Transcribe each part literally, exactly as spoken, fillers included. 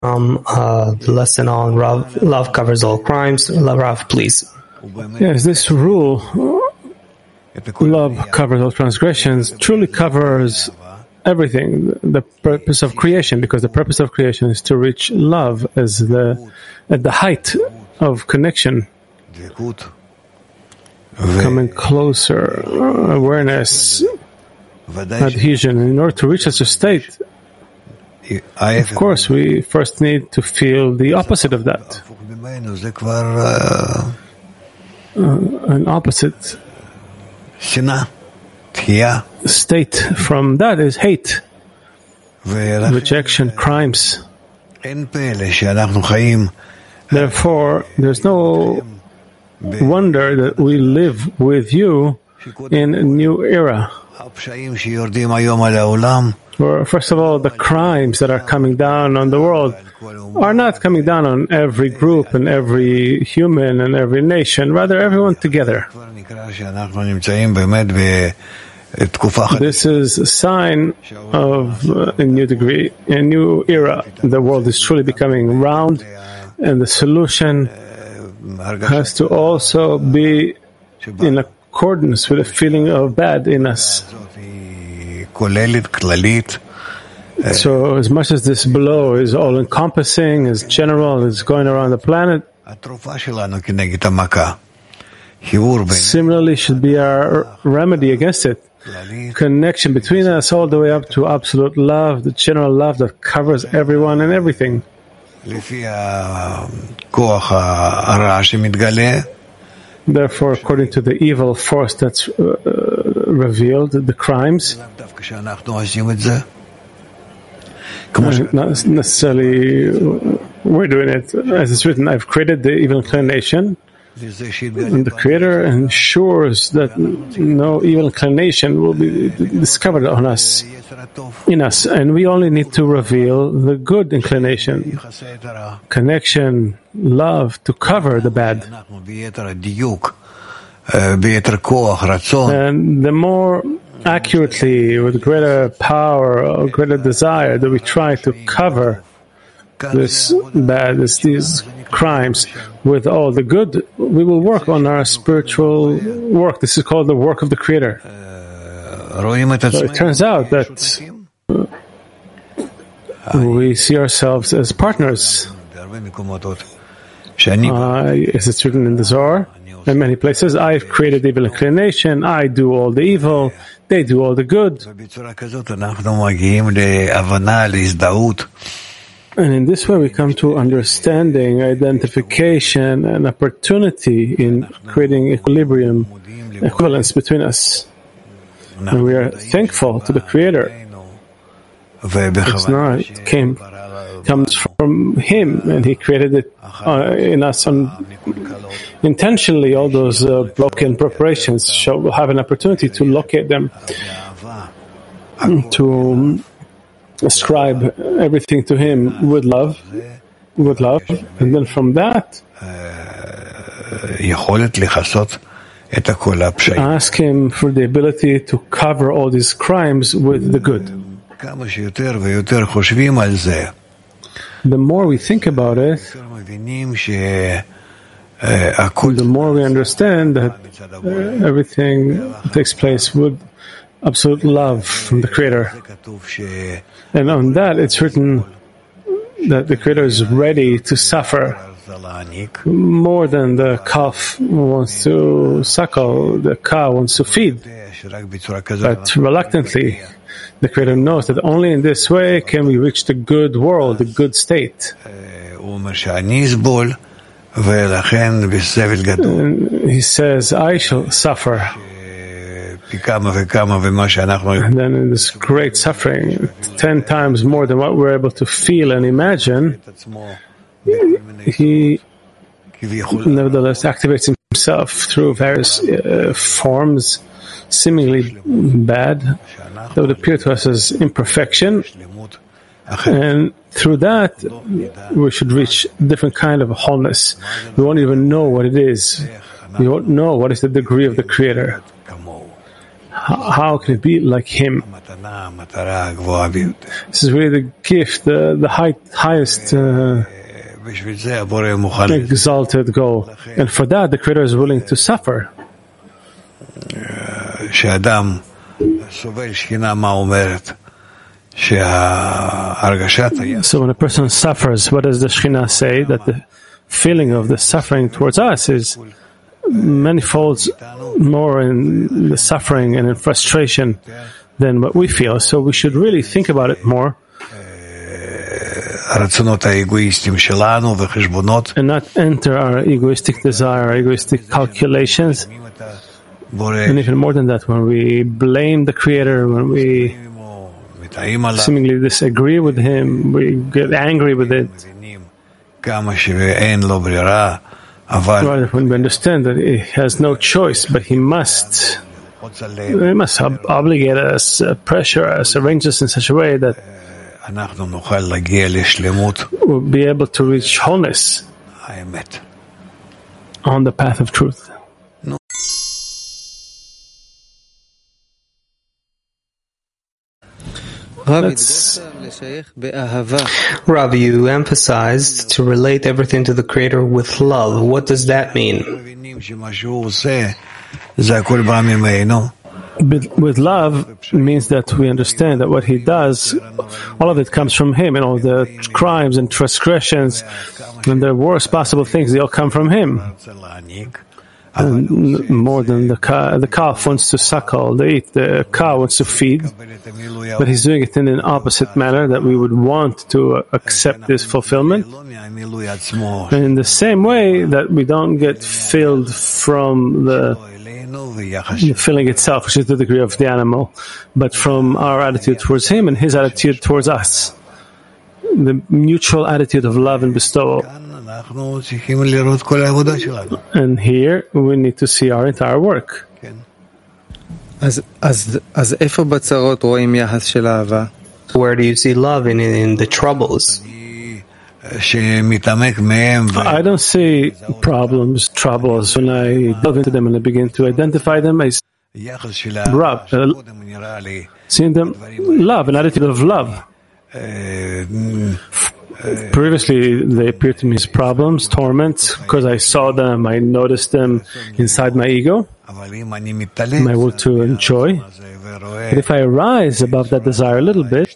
Um, uh, the lesson on love, love covers all crimes. Rav, please. Yes, this rule, love covers all transgressions, truly covers everything, the purpose of creation, because the purpose of creation is to reach love as the at the height of connection, coming closer, awareness, adhesion. In order to reach such a state, of course, we first need to feel the opposite of that. Uh, an opposite state from that is hate, rejection, crimes. Therefore, there's no wonder that we live with you in a new era. Where, first of all, the crimes that are coming down on the world are not coming down on every group and every human and every nation, rather everyone together. This is a sign of uh, a new degree, a new era. The world is truly becoming round, and the solution has to also be in accordance with a feeling of bad in us. So as much as this blow is all-encompassing, is general, is going around the planet, similarly should be our remedy against it. Connection between us all the way up to absolute love, the general love that covers everyone and everything. Therefore, according to the evil force that's uh, revealed, the crimes, Uh, not necessarily we're doing it. As it's written, I've created the evil inclination, and the Creator ensures that no evil inclination will be discovered on us, in us, and we only need to reveal the good inclination, connection, love, to cover the bad. And the more accurately, with greater power or greater desire, that we try to cover this bad, this, these crimes with all the good, we will work on our spiritual work. This is called the work of the Creator. So it turns out that we see ourselves as partners. Uh, as it's written in the Zohar, in many places, I've created evil inclination, I do all the evil, they do all the good. And in this way we come to understanding, identification, and opportunity in creating equilibrium, equivalence between us. And we are thankful to the Creator. It's not, it came, comes from Him, and He created it uh, in us on, intentionally. All those uh, broken preparations shall have an opportunity to locate them, to ascribe everything to Him with love, with love, and then from that, ask Him for the ability to cover all these crimes with the good. The more we think about it, the more we understand that uh, everything takes place with absolute love from the Creator. And on that, it's written that the Creator is ready to suffer more than the calf wants to suckle, the cow wants to feed. But reluctantly, the Creator knows that only in this way can we reach the good world, the good state. And He says, I shall suffer. And then in this great suffering, ten times more than what we're able to feel and imagine, He nevertheless activates Himself through various uh, forms, seemingly bad, that would appear to us as imperfection. And through that, we should reach a different kind of wholeness. We won't even know what it is. We won't know what is the degree of the Creator. how can it be like him? This is really the gift, the, the high, highest uh, exalted goal. And for that, the Creator is willing to suffer. So when a person suffers, what does the Shekhinah say? That the feeling of the suffering towards us is manifolds more in the suffering and in frustration than what we feel. So we should really think about it more and not enter our egoistic desire, our egoistic calculations. And even more than that, when we blame the Creator, when we seemingly disagree with Him, we get angry with it. Rather, when we understand that He has no choice, but He must, He must ob- obligate us, uh, pressure us, arrange us in such a way that we'll be able to reach wholeness on the path of truth. Let's, Rav, you emphasized to relate everything to the Creator with love. What does that mean? With love means that we understand that what He does, all of it comes from Him, and all the crimes and transgressions and the worst possible things, they all come from Him. And more than the cow, the calf wants to suckle, they eat, the cow wants to feed, but He's doing it in an opposite manner, that we would want to accept this fulfillment. And in the same way that we don't get filled from the, the filling itself, which is the degree of the animal, but from our attitude towards Him and His attitude towards us. The mutual attitude of love and bestowal. And here we need to see our entire work. Where do you see love in, in the troubles? I don't see problems, troubles. When I delve into them and I begin to identify them, I see Rav, uh, seeing them love, an attitude of love. Previously, they appeared to me as problems, torments, because I saw them, I noticed them inside my ego, my will to enjoy. But if I rise above that desire a little bit,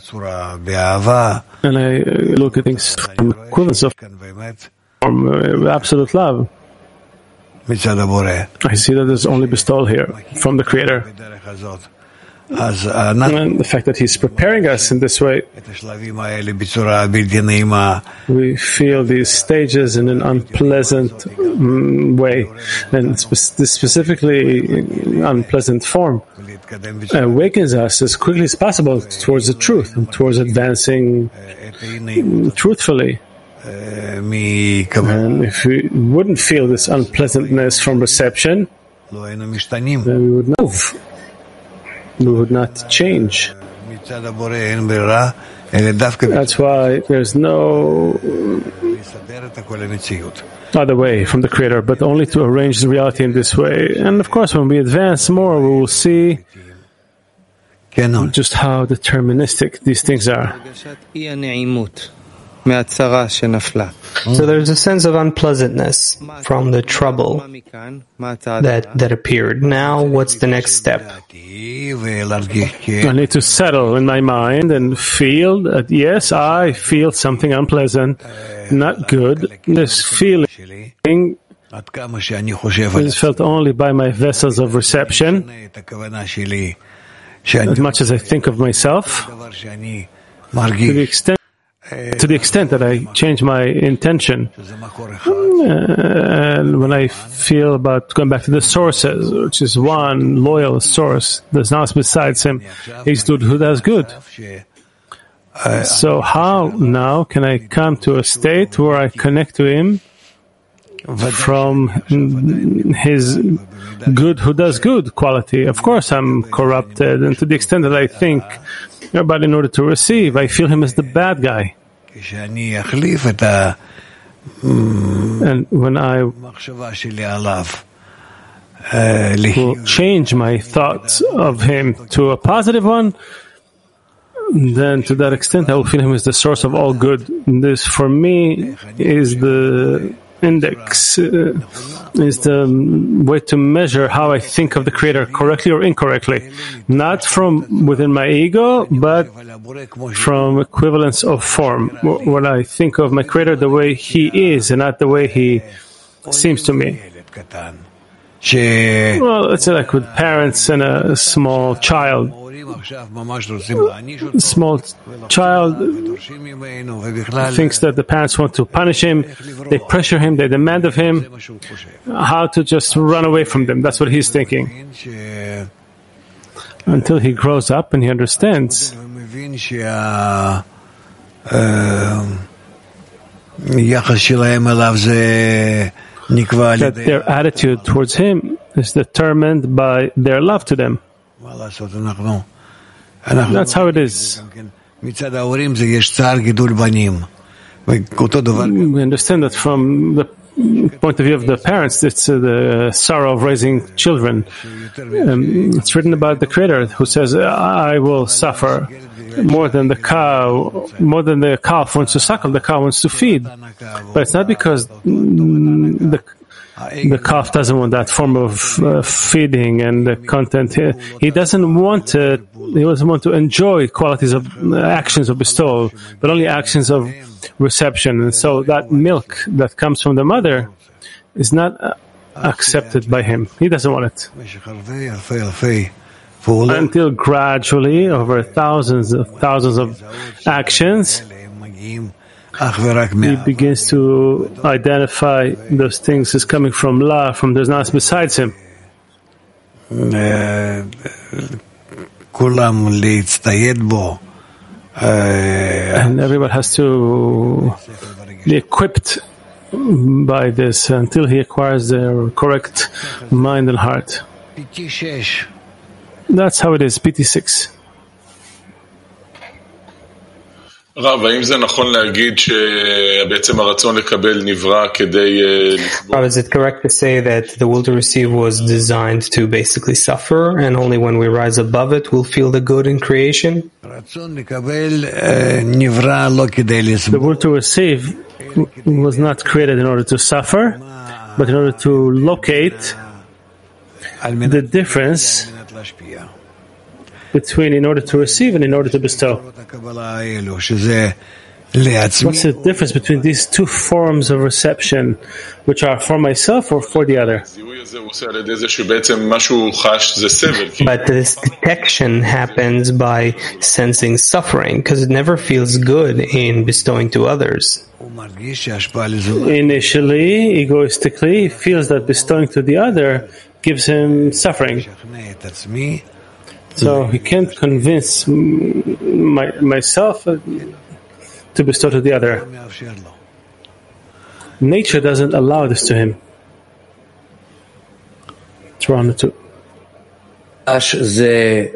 and I look at things from equivalence of from absolute love, I see that there's only bestowal here from the Creator. And the fact that He's preparing us in this way, we feel these stages in an unpleasant um, way, and spe- specifically unpleasant form, awakens us as quickly as possible towards the truth and towards advancing truthfully. And if we wouldn't feel this unpleasantness from reception, then we would move. We would not change. That's why there's no other way from the Creator, but only to arrange the reality in this way. And of course, when we advance more, we will see just how deterministic these things are. So there's a sense of unpleasantness from the trouble that that appeared. Now, what's the next step? I need to settle in my mind and feel that, yes, I feel something unpleasant, not good. This feeling is felt only by my vessels of reception, as much as I think of myself, to the extent to the extent that I change my intention. Uh, and when I feel about going back to the sources, which is one loyal source, there's nothing besides Him. He's good who does good. So how now can I come to a state where I connect to Him from His good who does good quality? Of course I'm corrupted, and to the extent that I think, but in order to receive, I feel Him as the bad guy. And when I will change my thoughts of him to a positive one, then to that extent I will feel him as the source of all good. This, for me, is the index, uh, is the way to measure how I think of the Creator, correctly or incorrectly. Not from within my ego, but from equivalence of form. When I think of my Creator the way He is and not the way He seems to me. Well, it's like with parents and a small child. A small child thinks that the parents want to punish him, they pressure him, they demand of him how to just run away from them. That's what he's thinking. Until he grows up and he understands that their attitude towards him is determined by their love to them. That's how it is. We understand that from the point of view of the parents, it's uh, the sorrow of raising children. Um, it's written about the Creator who says, I will suffer more than the cow, more than the calf wants to suckle, the cow wants to feed. But it's not because mm, the The calf doesn't want that form of uh, feeding and the content. He, he doesn't want to. He doesn't want to enjoy qualities of uh, actions of bestowal, but only actions of reception. And so that milk that comes from the mother is not uh, accepted by him. He doesn't want it. Until gradually, over thousands of thousands of actions, he begins to identify those things as coming from love, from there's nothing besides him. And everyone has to be equipped by this until he acquires the correct mind and heart. That's how it is, P T six. רב, האם זה נכון להגיד שבעצם הרצון לקבל נברא כדי... Rav, is it correct to say that the will to receive was designed to basically suffer, and only when we rise above it we'll feel the good in creation? The will to receive was not created in order to suffer, but in order to locate the difference between in order to receive and in order to bestow. What's the difference between these two forms of reception, which are for myself or for the other? But this detection happens by sensing suffering, because it never feels good in bestowing to others. Initially, egoistically, he feels that bestowing to the other gives him suffering. So he can't convince my, myself to bestow to the other. Nature doesn't allow this to him. It's wrong too. The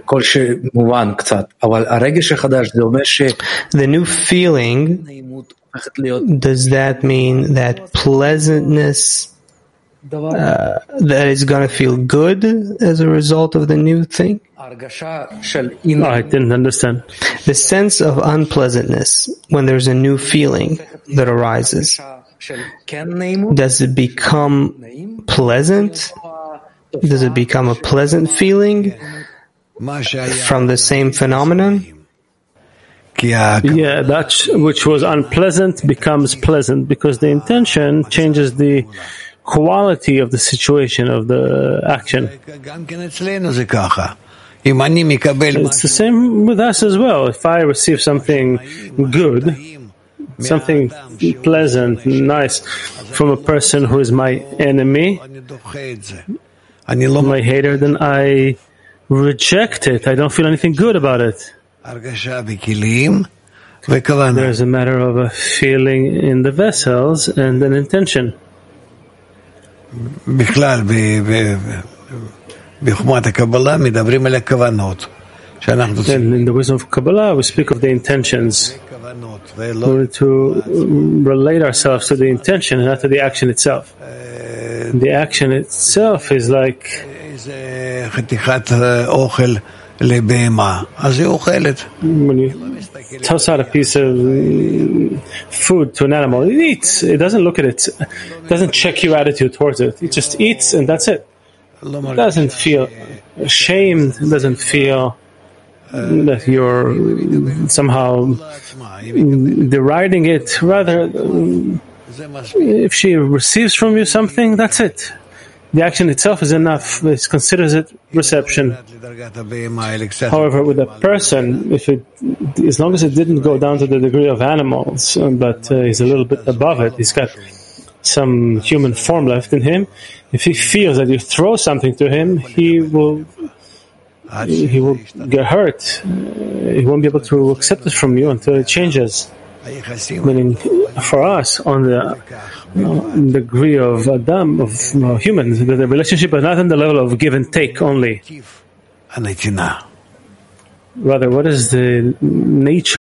new feeling, does that mean that pleasantness Uh, that is going to feel good as a result of the new thing? No, I didn't understand. The sense of unpleasantness when there's a new feeling that arises, does it become pleasant? Does it become a pleasant feeling from the same phenomenon? Yeah, that which was unpleasant becomes pleasant because the intention changes the quality of the situation of the action. It's the same with us as well. If I receive something good, something pleasant, nice from a person who is my enemy, my hater, then I reject it. I don't feel anything good about it. There's a matter of a feeling in the vessels and an intention. בכלל, בחוכמת הקבלה מדברים על הכוונות. In the wisdom of Kabbalah, we speak of the intentions. In order to relate ourselves to the intention and not to the action itself. The action itself is like when you toss out a piece of food to an animal, it eats. It doesn't look at it. It doesn't check your attitude towards it. It just eats and that's it. It doesn't feel ashamed. It doesn't feel that you're somehow deriding it. Rather, if she receives from you something, that's it. The action itself is enough. It considers it reception. However, with a person, if it, as long as it didn't go down to the degree of animals, but uh, he's a little bit above it, he's got some human form left in him. If he feels that you throw something to him, he will he will get hurt. He won't be able to accept it from you until it changes. Meaning, for us, on the uh, degree of Adam, of uh, humans, the, the relationship is not on the level of give and take only. Rather, what is the nature?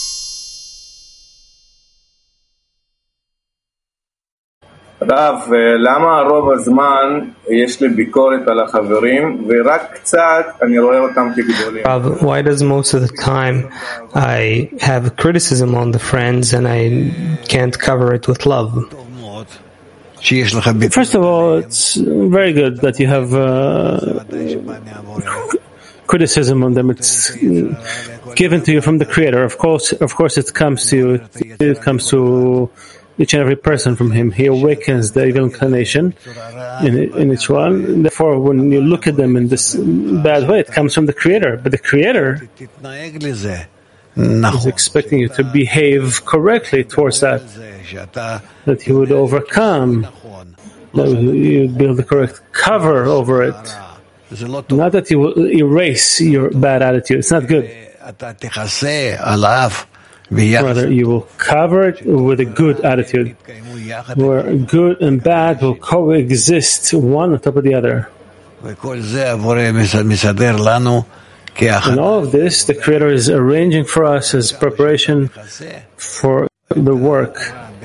רב, למה רוב הזמן יש לי ביקורת על החברים ורק קצת אני רואה אותם כגדולים? Rav, why does most of the time I have criticism on the friends and I can't cover it with love? First of all, it's very good that you have uh, criticism on them. It's given to you from the Creator. Of course, of course, it comes to you. It, it comes to each and every person from him. He awakens the evil inclination in, in each one. Therefore, when you look at them in this bad way, it comes from the Creator. But the Creator is expecting you to behave correctly towards that, that he would overcome, that you would build the correct cover over it. Not that you will erase your bad attitude. It's not good. Rather, you will cover it with a good attitude, where good and bad will coexist one on top of the other. And all of this, the Creator is arranging for us as preparation for the work.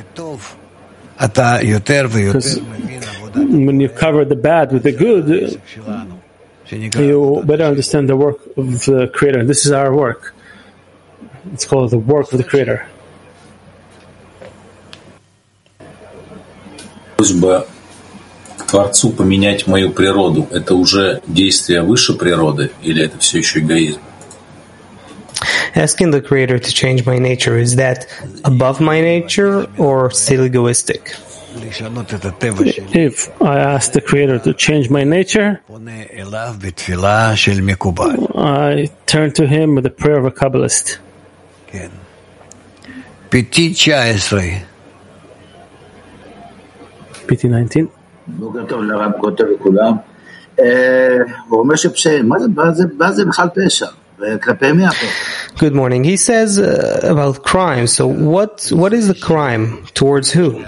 Because when you cover the bad with the good, you better understand the work of the Creator. This is our work. It's called the work of the Creator. Просьба к Творцу поменять мою природу – это уже действие выше природы или это все еще эгоизм? Asking the Creator to change my nature, is that above my nature or still egoistic? If I ask the Creator to change my nature, I turn to Him with the prayer of a Kabbalist. P T nineteen. P T nineteen. בוקר טוב לרב קוטר לכולם. הוא אומר שפשעים, מה זה בכלל פשע? וכלפי מי הפשע? Good morning. He says uh, about crime. So what what is the crime? Towards who?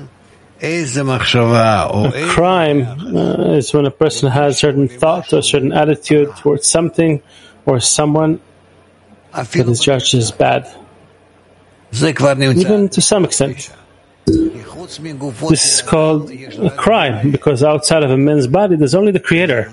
A crime uh, is when a person has a certain thought or a certain attitude towards something or someone that is judged as bad, even to some extent. This is called a crime because outside of a man's body there's only the Creator.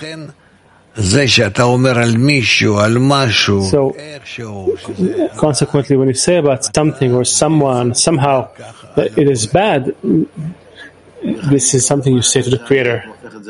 So, consequently, when you say about something or someone, somehow, that it is bad, this is something you say to the Creator.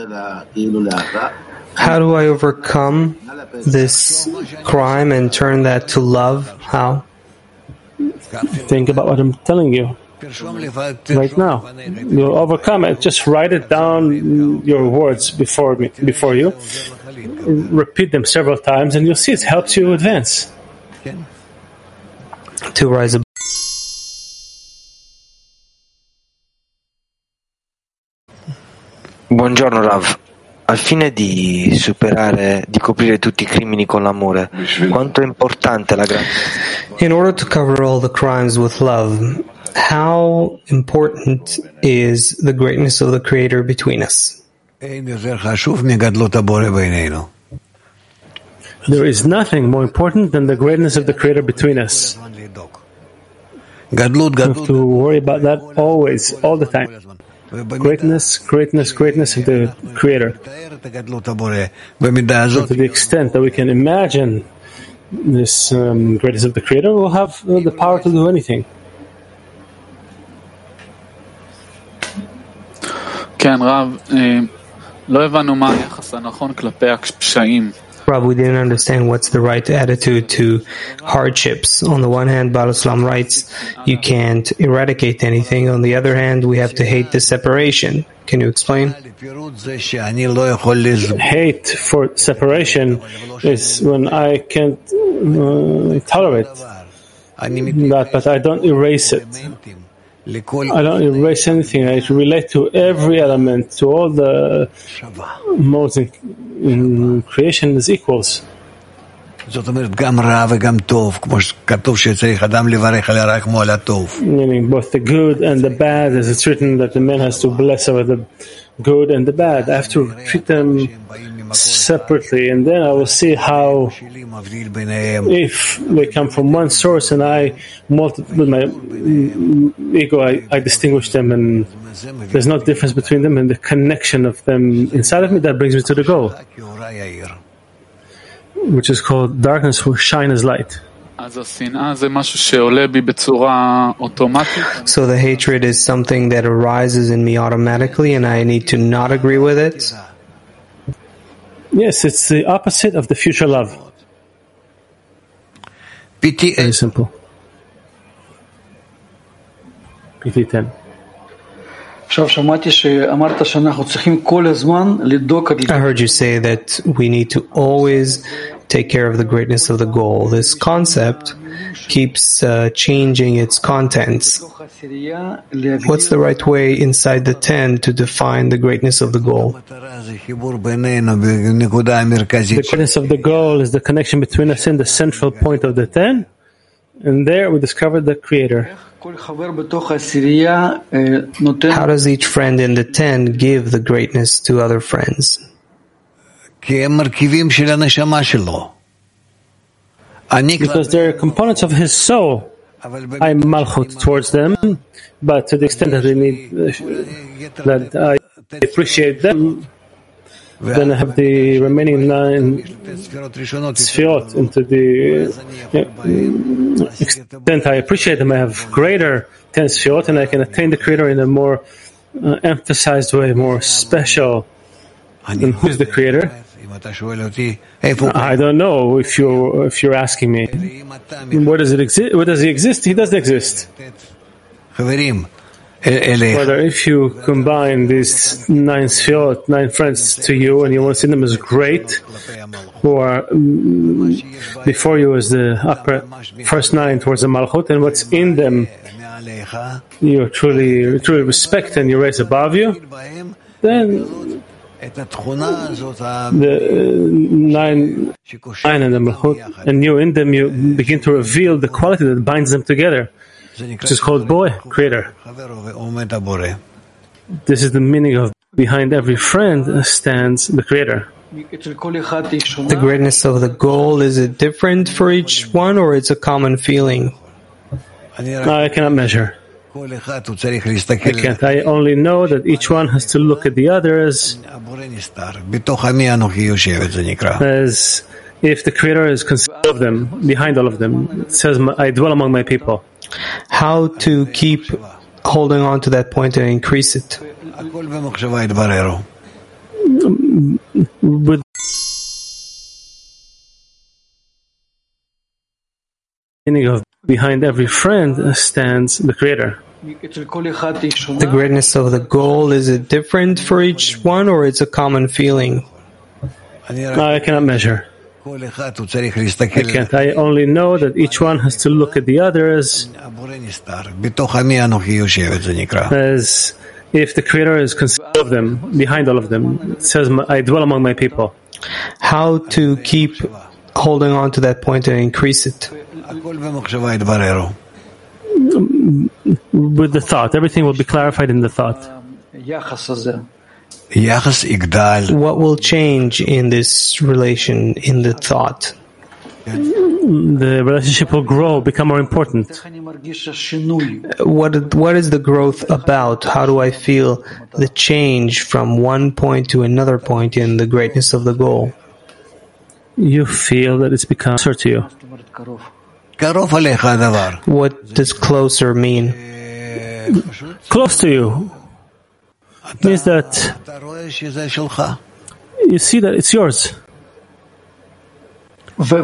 How do I overcome this crime and turn that to love? How? Think about what I'm telling you right now. You'll overcome it. Just write it down, your words before me, before you. Repeat them several times, and you'll see it helps you advance. To rise above. Buongiorno Rav. Al fine di superare, di coprire tutti i crimini con l'amore, quanto è importante la grazia? In order to cover all the crimes with love, how important is the greatness of the Creator between us? There is nothing more important than the greatness of the Creator between us. You have to worry about that always, all the time. Greatness, greatness, greatness of the Creator. So to the extent that we can imagine this um, greatness of the Creator, we'll have uh, the power to do anything. כן, רב, לא הבנו מה היחס הנכון כלפי הקשיים. Rob, we didn't understand what's the right attitude to hardships. On the one hand, Baal Islam writes, you can't eradicate anything. On the other hand, we have to hate the separation. Can you explain? Hate for separation is when I can't uh, tolerate that, but I don't erase it. I don't erase anything. I relate to every element, to all the modes in, in creation as equals. Meaning both the good and the bad, as it's written that the man has to bless over the good and the bad. I have to treat them separately, and then I will see how, if they come from one source and I, multi- with my ego, I, I distinguish them, and there's no difference between them, and the connection of them inside of me, that brings me to the goal, which is called darkness will shine as light. So the hatred is something that arises in me automatically, and I need to not agree with it? Yes, it's the opposite of the future love. P T Very simple. P T ten. I heard you say that we need to always take care of the greatness of the goal. This concept keeps uh, changing its contents. What's the right way inside the ten to define the greatness of the goal? The greatness of the goal is the connection between us and the central point of the ten, and there we discover the Creator. How does each friend in the ten give the greatness to other friends? Because they're components of his soul. I'm malchut towards them, but to the extent that they need, uh, that I appreciate them, then I have the remaining nine sfirot. And to the uh, extent I appreciate them, I have greater ten sfirot, and I can attain the Creator in a more uh, emphasized way, more special. And who's the Creator? I don't know if you're if you're asking me. Where does it exist? Where does he exist? He doesn't exist. Whether if you combine these nine sfirot, nine friends to you, and you want to see them as great, who are um, before you as the upper first nine towards the malchut, and what's in them you truly truly respect and you raise above you, then the uh, nine, nine and the malchut, and you in them you begin to reveal the quality that binds them together, which is called Boy, Creator. This is the meaning of behind every friend stands the Creator. The greatness of the goal, is it different for each one, or it's a common feeling? I cannot measure. I can't. I only know that each one has to look at the others as if the Creator is concealed of them, behind all of them. It says, I dwell among my people. How to keep holding on to that point and increase it? With the meaning of behind every friend stands the Creator. The greatness of the goal, is it different for each one, or it's a common feeling? I cannot measure. I can't. I only know that each one has to look at the others as if the Creator is concealed of them, behind all of them. It says, I dwell among my people. How to keep holding on to that point and increase it? With the thought. Everything will be clarified in the thought. What will change in this relation, in the thought? the relationship will grow, become more important. What what is the growth about? How do I feel the change from one point to another point in the greatness of the goal? You feel that it's become closer to you. What does closer mean? Close to you means that you see that it's yours. How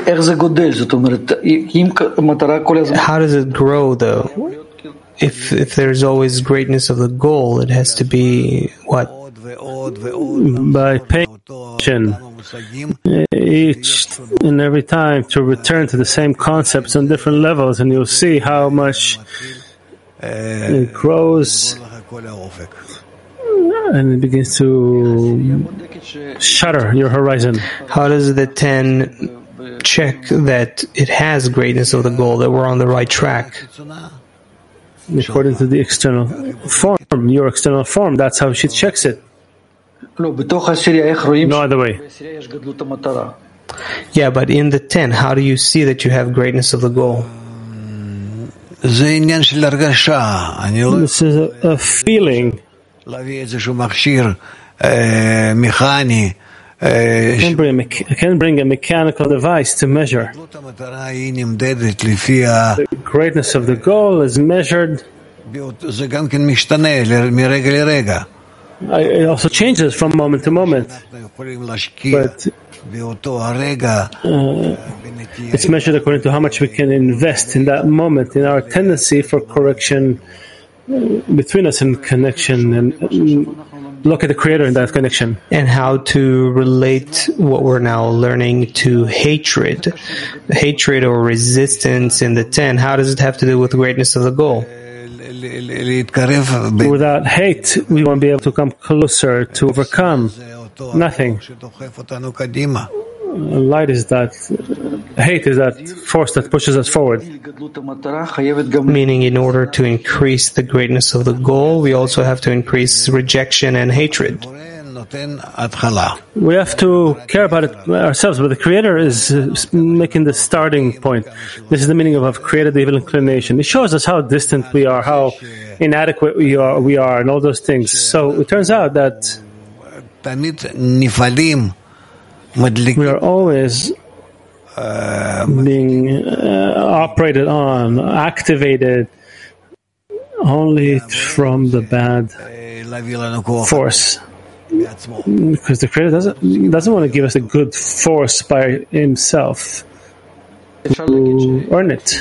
does it grow, though? If if there's always greatness of the goal, it has to be what? By paying attention each and every time to return to the same concepts on different levels, and you'll see how much it grows and it begins to shatter your horizon. How does the ten check that it has greatness of the goal, that we're on the right track? According to the external form, your external form, that's how she checks it. No other way. Yeah, but in the ten, how do you see that you have greatness of the goal? This is a, a feeling. I can, bring a, I can bring a mechanical device to measure. The greatness of the goal is measured. It also changes from moment to moment. But uh, it's measured according to how much we can invest in that moment, in our tendency for correction between us and connection, and look at the Creator in that connection. And how to relate what we're now learning to hatred. Hatred or resistance in the ten, how does it have to do with greatness of the goal? Without hate, we won't be able to come closer to overcome. Nothing. Light is that, hate is that force that pushes us forward. Meaning, in order to increase the greatness of the goal, we also have to increase rejection and hatred. We have to care about it ourselves, but the Creator is making the starting point. This is the meaning of, of created evil inclination. It shows us how distant we are, how inadequate we are, we are, and all those things. So it turns out that we are always uh, being uh, operated on, activated only from the bad force. Because the Creator doesn't, doesn't want to give us a good force by Himself to earn it.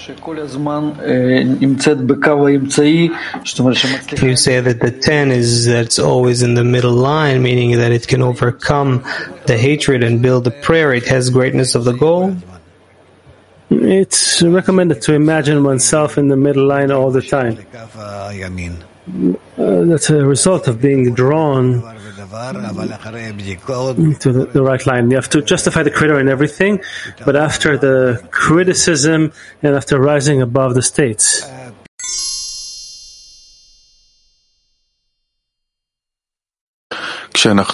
You say that the ten is that's always in the middle line, meaning that it can overcome the hatred and build the prayer. It has greatness of the goal. It's recommended to imagine oneself in the middle line all the time. Uh, that's a result of being drawn to the, the right line. You have to justify the Creator in everything, but after the criticism and after rising above the states. When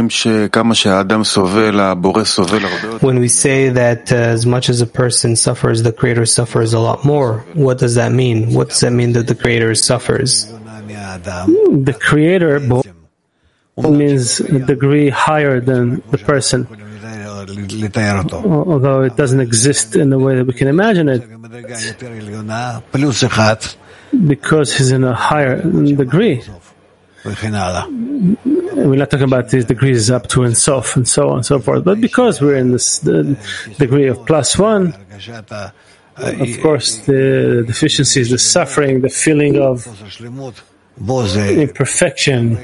we say that uh, as much as a person suffers, the Creator suffers a lot more, what does that mean? What does that mean that the Creator suffers? The Creator means a degree higher than the person, although it doesn't exist in the way that we can imagine it, because he's in a higher degree. We're not talking about these degrees up to Ein Sof and so on and so forth, but because we're in this the degree of plus one, of course the deficiencies, the suffering, the feeling of imperfection,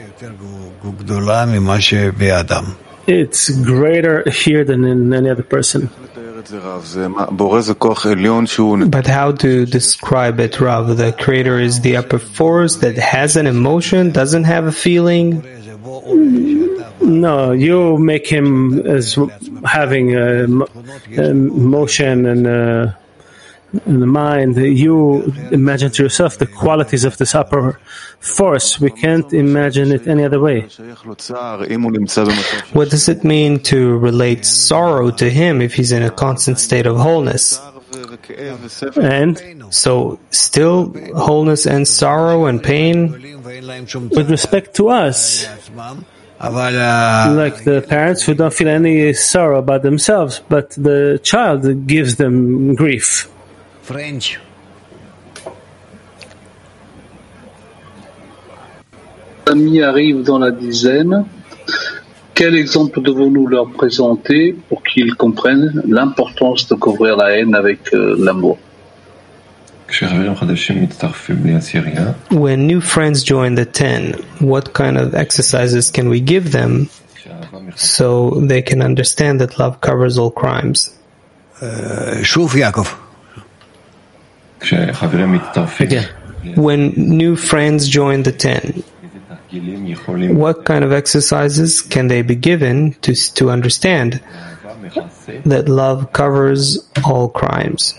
it's greater here than in any other person. But how to describe it, Rav? The Creator is the upper force that has an emotion, doesn't have a feeling? No, you make him as having a, a motion and a, in the mind, you imagine to yourself the qualities of this upper force. We can't imagine it any other way. What does it mean to relate sorrow to him if he's in a constant state of wholeness? And so still wholeness and sorrow and pain? With respect to us, like the parents who don't feel any sorrow about themselves, but the child gives them grief. French. Amis arrivent dans la dizaine. Quel exemple devons-nous leur présenter pour qu'ils comprennent l'importance de couvrir la haine avec euh, l'amour? When new friends join the ten, what kind of exercises can we give them so they can understand that love covers all crimes? Shuf Yaakov. Again, when new friends join the ten, what kind of exercises can they be given to to understand that love covers all crimes?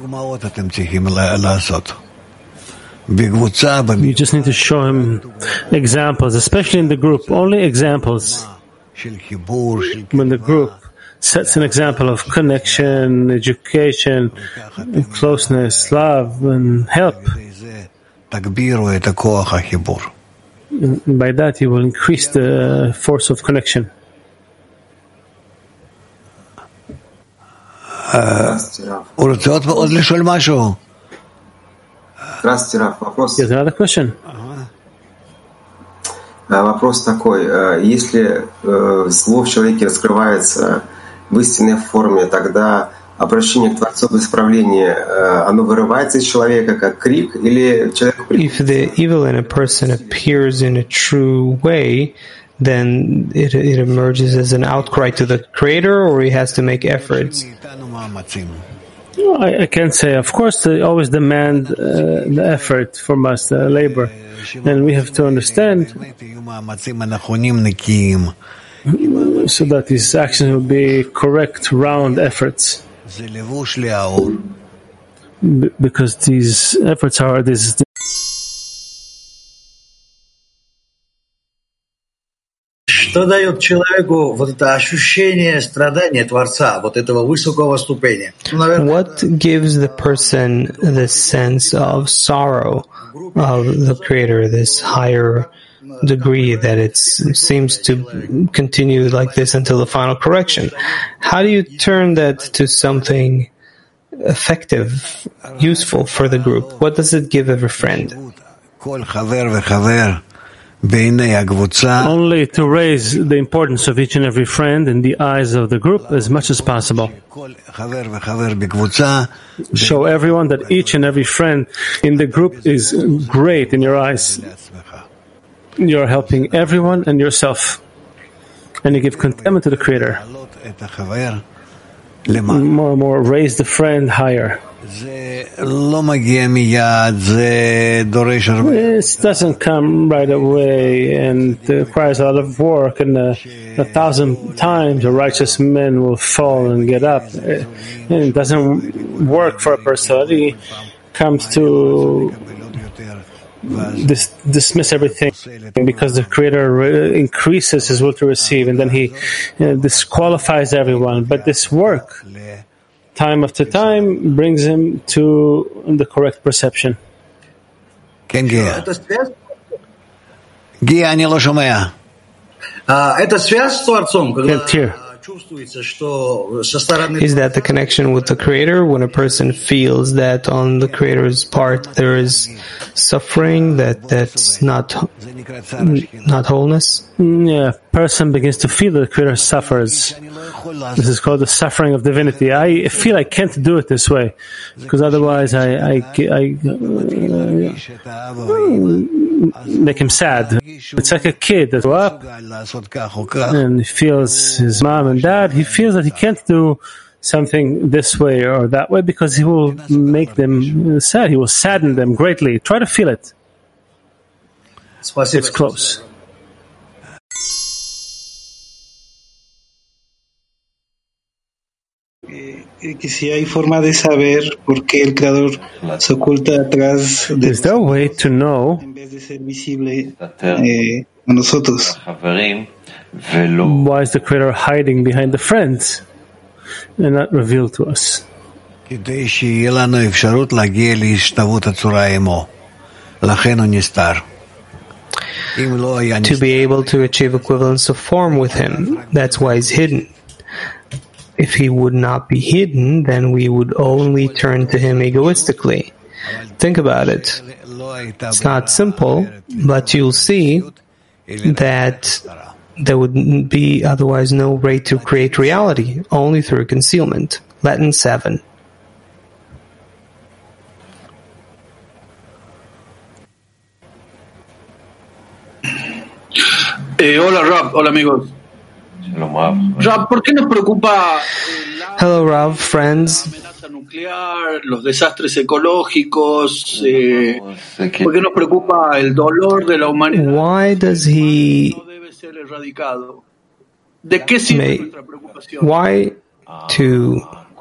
You just need to show him examples, especially in the group, only examples. When the group sets an example of connection, education, closeness, love, and help, by that you will increase the force of connection. Here's another question. Вопрос такой. Если зло в человеке раскрывается в истинной форме, тогда обращение к Творцу в исправлении, оно вырывается из человека как крик, или человек... If the evil in a person appears in a true way, then it, it emerges as an outcry to the Creator, or he has to make efforts? I, I can't say. Of course, they always demand uh, the effort from us, the labor. And we have to understand so that these actions will be correct, round efforts. B- because these efforts are this. Что дает человеку вот это ощущение страдания Творца, вот этого высокого ступени? What gives the person this sense of sorrow of the Creator, this higher degree that it seems to continue like this until the final correction? How do you turn that to something effective, useful for the group? What does it give every friend? Only to raise the importance of each and every friend in the eyes of the group as much as possible. Show everyone that each and every friend in the group is great in your eyes. You're helping everyone and yourself. And you give contentment to the Creator. More and more, raise the friend higher. It doesn't come right away and requires a lot of work, and a, a thousand times a righteous man will fall and get up. It doesn't work for a person. He comes to dis- dismiss everything because the Creator increases his will to receive, and then he you know, disqualifies everyone. But this work, time after time, brings him to the correct perception. Это связь с Творцом, когда чувствуется, что со стороны... Is that the connection with the Creator? When a person feels that on the Creator's part there is suffering, that that's not not wholeness? Yeah, person begins to feel that the Creator suffers. This is called the suffering of divinity. I feel I can't do it this way, because otherwise I, I, I uh, make him sad. It's like a kid that grew up and he feels his mom and dad. He feels that he can't do something this way or that way because he will make them sad. He will sadden them greatly. Try to feel it. It's close. que si hay forma de saber por qué el creador se oculta atrás de Is there a way to know en vez de ser visible eh, a nosotros? why is the creator hiding behind the friends and not revealed to us? כדי שיהיה לנו אפשרות להגיע להשתוות הצורה עמו. לכן הוא נסתר. To be able to achieve equivalence of form with him. That's why he's hidden. If he would not be hidden, then we would only turn to him egoistically. Think about it. It's not simple, but you'll see that there would be otherwise no way to create reality, only through concealment. Latin seven. Eh, hola Rab, hola amigos. Rab, ¿por qué nos preocupa Hello Rav, friends. la amenaza nuclear, los desastres ecológicos? Eh, ¿Por qué nos preocupa el dolor de la humanidad? Why does he No debe ser erradicado. ¿De qué sirve may, nuestra preocupación? why to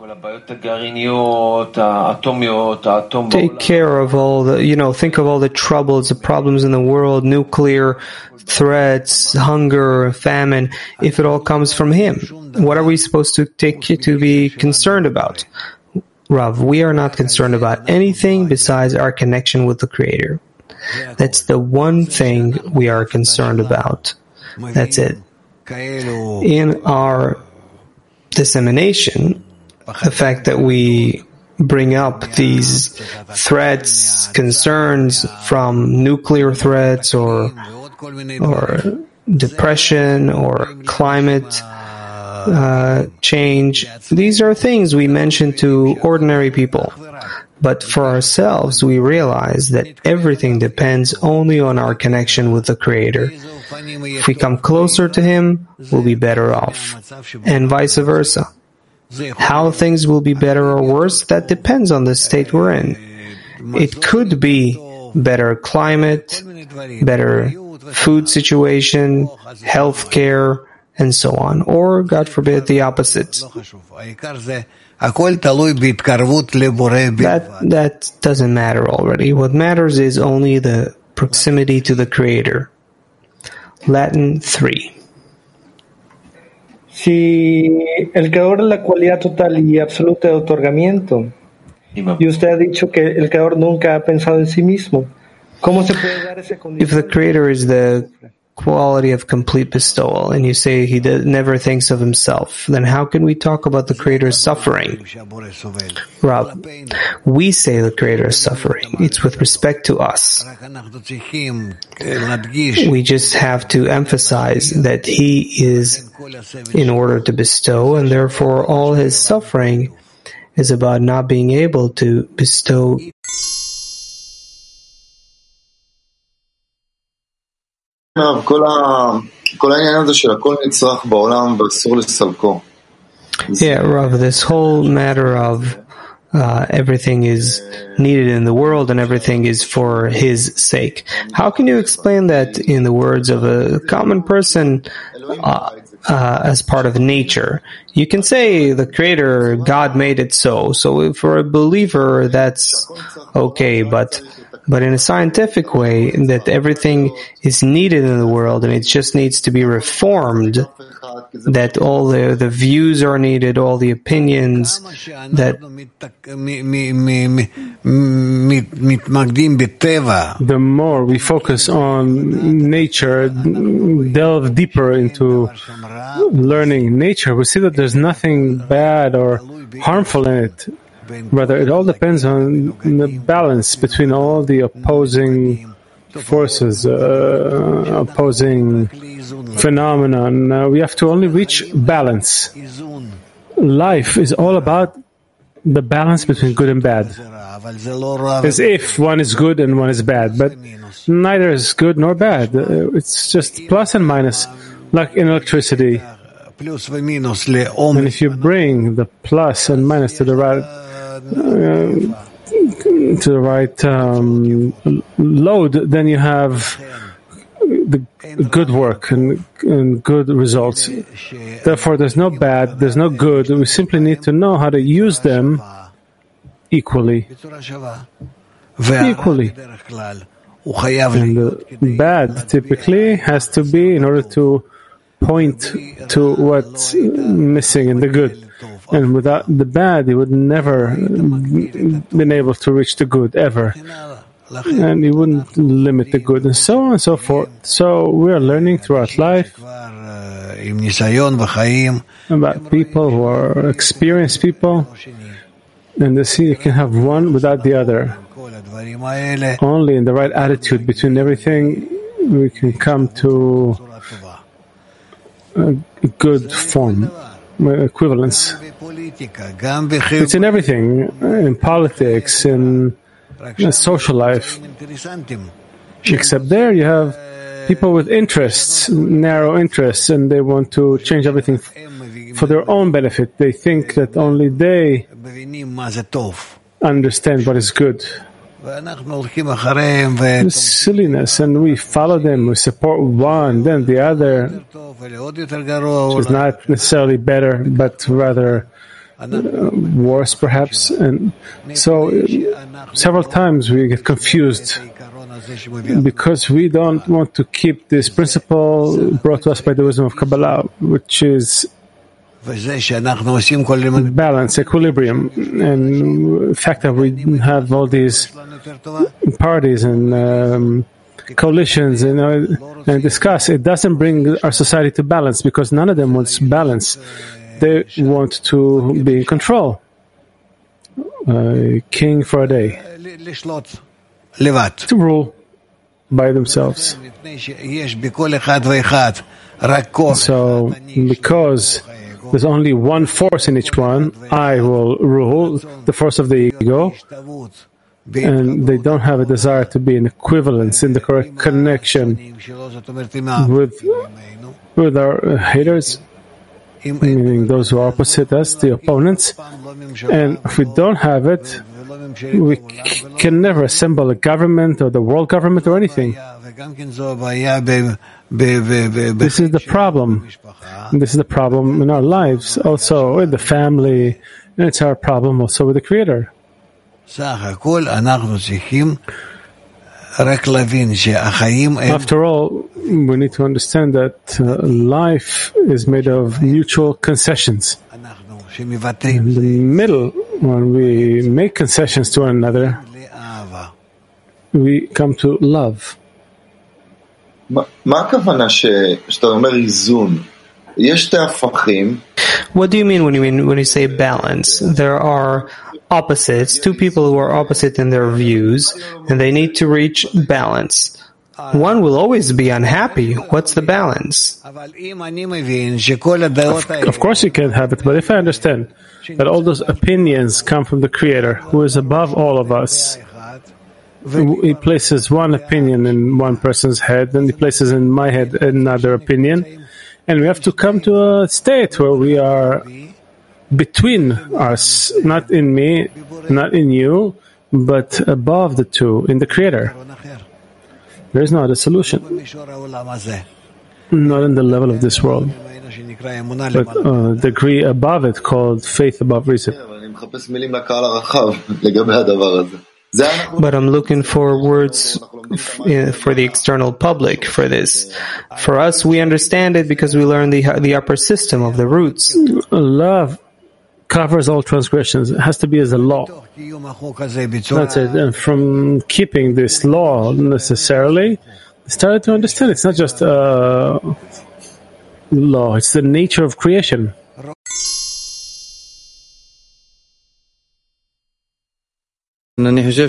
take care of all the, you know, think of all the troubles, the problems in the world, nuclear threats, hunger, famine, if it all comes from him? What are we supposed to take to be concerned about? Rav, we are not concerned about anything besides our connection with the Creator. That's the one thing we are concerned about. That's it. In our dissemination, the fact that we bring up these threats, concerns from nuclear threats or or depression or climate uh, change, these are things we mention to ordinary people. But for ourselves, we realize that everything depends only on our connection with the Creator. If we come closer to Him, we'll be better off, and vice versa. How things will be better or worse, that depends on the state we're in. It could be better climate, better food situation, health care, and so on. Or, God forbid, the opposite. That, that doesn't matter already. What matters is only the proximity to the Creator. Latin three. Si el creador es la cualidad total y absoluta de otorgamiento, y usted ha dicho que el creador nunca ha pensado en sí mismo, ¿cómo se puede dar ese condición? If the Creator is the quality of complete bestowal, and you say he does, never thinks of himself, then how can we talk about the Creator's suffering? Rob, we say the Creator is suffering. It's with respect to us. We just have to emphasize that he is in order to bestow, and therefore all his suffering is about not being able to bestow. כל העניין הזה של הכל נצרך בעולם ואסור לסלקו. Yeah, Rav, this whole matter of uh, everything is needed in the world and everything is for his sake. How can you explain that in the words of a common person uh, uh, as part of nature? You can say the Creator, God made it so. So for a believer, that's okay, but but in a scientific way, that everything is needed in the world and it just needs to be reformed, that all the, the views are needed, all the opinions, that the more we focus on nature, delve deeper into learning nature, we see that there's nothing bad or harmful in it. Rather, it all depends on the balance between all the opposing forces, uh, opposing phenomenon. Uh, we have to only reach balance. Life is all about the balance between good and bad. As if one is good and one is bad, but neither is good nor bad. Uh, it's just plus and minus, like in electricity. And if you bring the plus and minus to the right Uh, to the right um, load, then you have the good work and, and good results. Therefore, there's no bad, there's no good. We simply need to know how to use them equally. Equally. And the bad typically has to be in order to point to what's missing in the good. And without the bad, he would never been able to reach the good, ever. And he wouldn't limit the good, and so on and so forth. So we are learning throughout life about people who are experienced people, and they see you can have one without the other. Only in the right attitude between everything we can come to a good form, equivalence. It's in everything, in politics, in social life. Except there you have people with interests, narrow interests, and they want to change everything for their own benefit. They think that only they understand what is good. It's silliness, and we follow them, we support one, then the other, which is not necessarily better, but rather uh, worse perhaps. And so uh, several times we get confused because we don't want to keep this principle brought to us by the wisdom of Kabbalah, which is balance, equilibrium, and the fact that we have all these parties and um, coalitions and, uh, and discuss, it doesn't bring our society to balance, because none of them wants balance. They want to be in control. Uh, king for a day. To rule by themselves. So, because there's only one force in each one, I will rule, the force of the ego, and they don't have a desire to be in equivalence, in the correct connection with, with our uh, haters, meaning those who are opposite us, the opponents. And if we don't have it, we c- can never assemble a government or the world government or anything. This is the problem. This is the problem in our lives, also with the family, and it's our problem also with the Creator. After all, we need to understand that uh, life is made of mutual concessions. In the middle, when we make concessions to one another, we come to love. מה הכוונה שאתה אומר איזון? יש שתי הפכים. What do you mean when you mean when you say balance? There are opposites, two people who are opposite in their views, and they need to reach balance. One will always be unhappy. What's the balance? Of, of course you can't have it, but if I understand that all those opinions come from the Creator, who is above all of us, he places one opinion in one person's head, and he places in my head another opinion, and we have to come to a state where we are between us, not in me, not in you, but above the two, in the Creator. There is no other solution. Not in the level of this world, but a degree above it called faith above reason. But I'm looking for words f- for the external public for this. For us, we understand it because we learn the the upper system of the roots. Love covers all transgressions. It has to be as a law. That's it. And from keeping this law necessarily, I started to understand it's not just a law, it's the nature of creation. Yeah,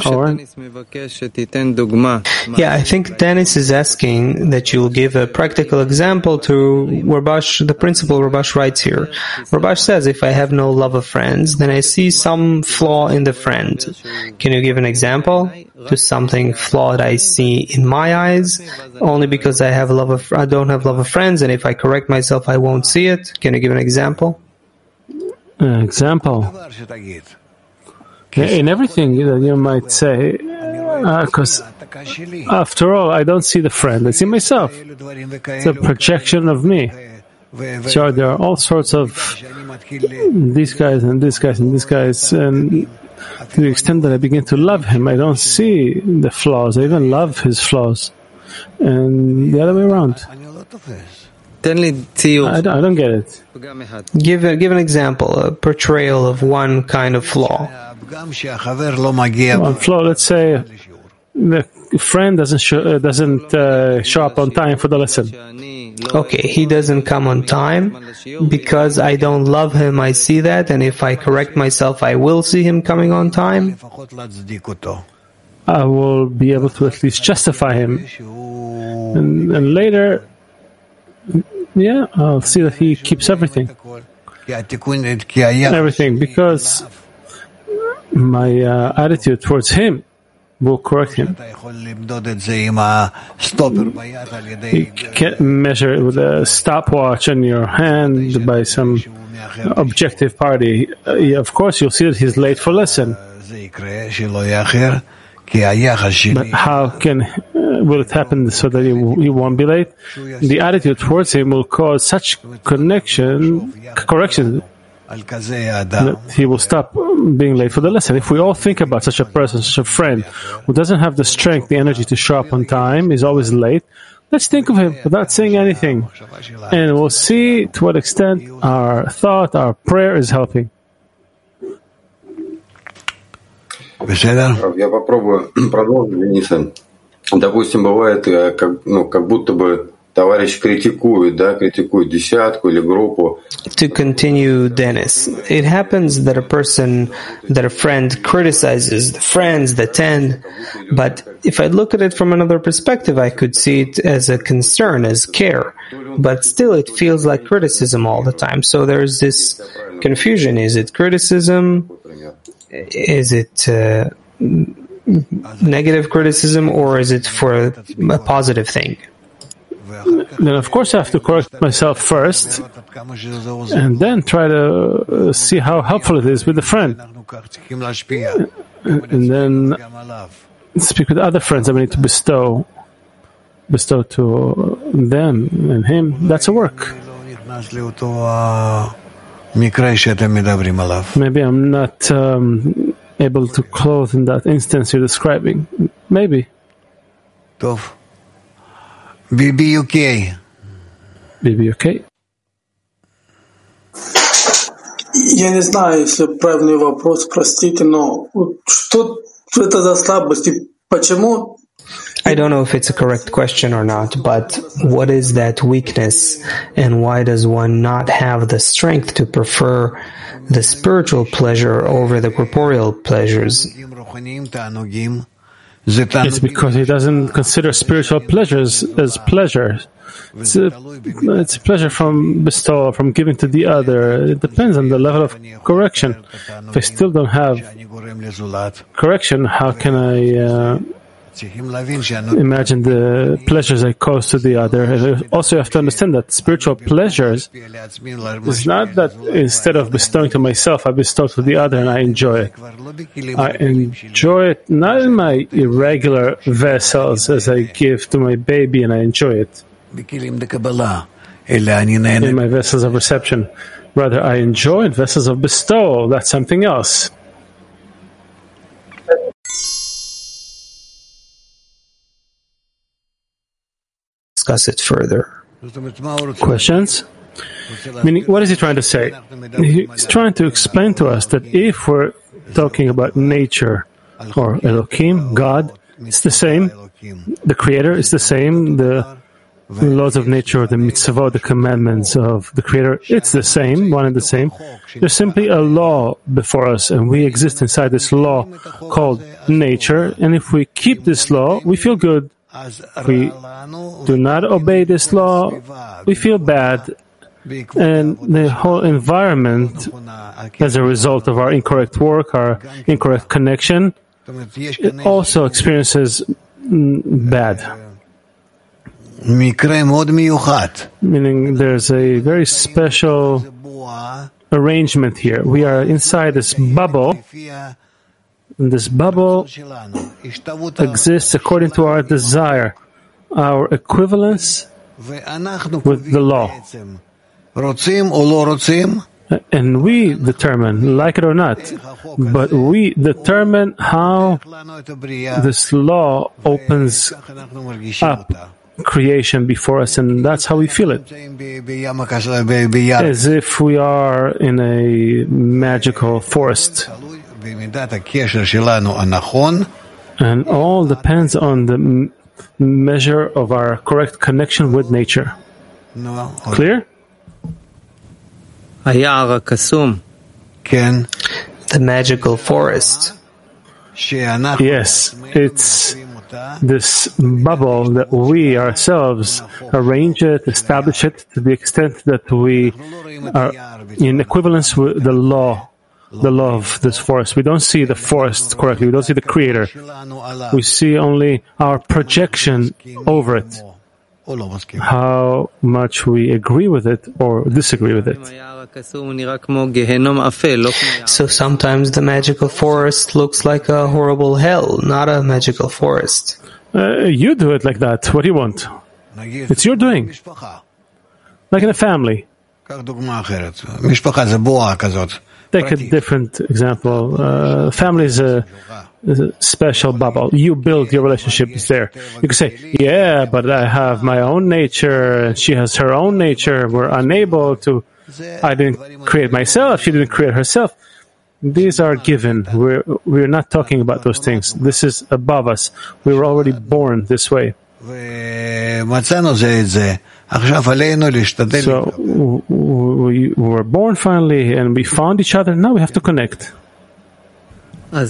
I think Dennis is asking that you'll give a practical example to Rabash, the principle Rabash writes here. Rabash says, if I have no love of friends, then I see some flaw in the friend. Can you give an example to something flawed I see in my eyes, only because I have love of, I don't have love of friends, and if I correct myself, I won't see it? Can you give an example? An example? In everything that you might say, because uh, After all, I don't see the friend, I see myself. It's a projection of me. So there are all sorts of these guys and these guys and these guys, and to the extent that I begin to love him, I don't see the flaws. I even love his flaws. And the other way around. I don't, I don't get it. Give a, give an example, a portrayal of one kind of flaw. One flaw, let's say the friend doesn't show, uh, doesn't uh, show up on time for the lesson. Okay, he doesn't come on time because I don't love him, I see that, and if I correct myself, I will see him coming on time. I will be able to at least justify him. And, and later, yeah, I'll see that he keeps everything. Everything, because my uh, attitude towards him will correct him. You can't measure it with a stopwatch in your hand by some objective party. Uh, yeah, of course, you'll see that he's late for lesson. But how can uh, will it happen so that he, he won't be late? The attitude towards him will cause such connection, correction, that he will stop being late for the lesson. If we all think about such a person, such a friend, who doesn't have the strength, the energy to show up on time, is always late, let's think of him without saying anything. And we'll see to what extent our thought, our prayer is helping. Я попробую продолжить, Дениса. Допустим, бывает, как, ну, как будто бы товарищ критикует, да, критикует десятку или группу. To continue, Dennis, it happens that a person, that a friend criticizes the friends, the ten, but if I look at it from another perspective, I could see it as a concern, as care, but still it feels like criticism all the time. So there's this confusion. Is it criticism? Is it uh, negative criticism, or is it for a positive thing? Then, of course, I have to correct myself first, and then try to see how helpful it is with the friend. And then speak with other friends that we need to bestow, bestow to them and him. That's a work. Maybe I'm not um, able to clothe in that instance you're describing. Maybe. би би ю кей. би би ю кей. Я не знаю, если правильный вопрос, простите, но что это за слабости? Почему? I don't know if it's a correct question or not, but what is that weakness, and why does one not have the strength to prefer the spiritual pleasure over the corporeal pleasures? It's because he doesn't consider spiritual pleasures as pleasure. It's a, it's a pleasure from bestowal, from giving to the other. It depends on the level of correction. If I still don't have correction, how can I uh, imagine the pleasures I cause to the other? And also, you have to understand that spiritual pleasures is not that instead of bestowing to myself, I bestow to the other and I enjoy it. I enjoy it not in my irregular vessels as I give to my baby and I enjoy it in my vessels of reception. Rather, I enjoy it vessels of bestowal. That's something else. Discuss it further. Questions? Meaning, what is he trying to say? He's trying to explain to us that if we're talking about nature or Elohim, God, it's the same. The Creator is the same. The laws of nature, the mitzvot, the commandments of the Creator, it's the same, one and the same. There's simply a law before us, and we exist inside this law called nature. And if we keep this law, we feel good. If we do not obey this law, we feel bad. And the whole environment, as a result of our incorrect work, our incorrect connection, it also experiences bad. Meaning there's a very special arrangement here. We are inside this bubble, and this bubble exists according to our desire, our equivalence with the law. And we determine, like it or not, but we determine how this law opens up creation before us, and that's how we feel it. As if we are in a magical forest. And all depends on the measure of our correct connection with nature. Clear? The magical forest. Yes, it's this bubble that we ourselves arrange it, establish it to the extent that we are in equivalence with the law, the law of this forest. We don't see the forest correctly. We don't see the creator. We see only our projection over it. How much we agree with it or disagree with it. So sometimes the magical forest looks like a horrible hell, not a magical forest. Uh, you do it like that. What do you want? It's your doing. Like in a family. Take a different example. Uh, family is a, is a special bubble. You build your relationship there. You can say, yeah, but I have my own nature, and she has her own nature. We're unable to... I didn't create myself. She didn't create herself. These are given. We're, we're not talking about those things. This is above us. We were already born this way. So we were born finally, and we found each other. Now we have to connect. What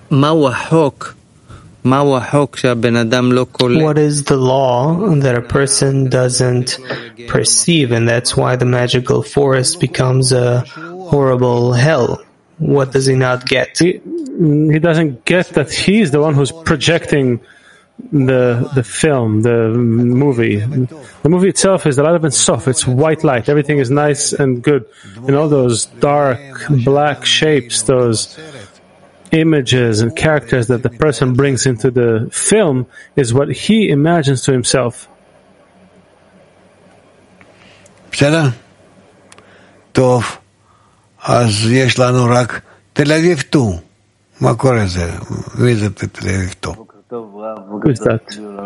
is the law that a person doesn't perceive, and that's why the magical forest becomes a horrible hell? What does he not get? He, he doesn't get that he's the one who's projecting the the film, the movie. The movie itself is a lot of it's soft. It's white light. Everything is nice and good. And all those dark black shapes, those images and characters that the person brings into the film is what he imagines to himself. בסדר? טוב, אז יש לנו רק תל אביב טו. מה קורה זה? מי זה תל אביב טו? Who is that?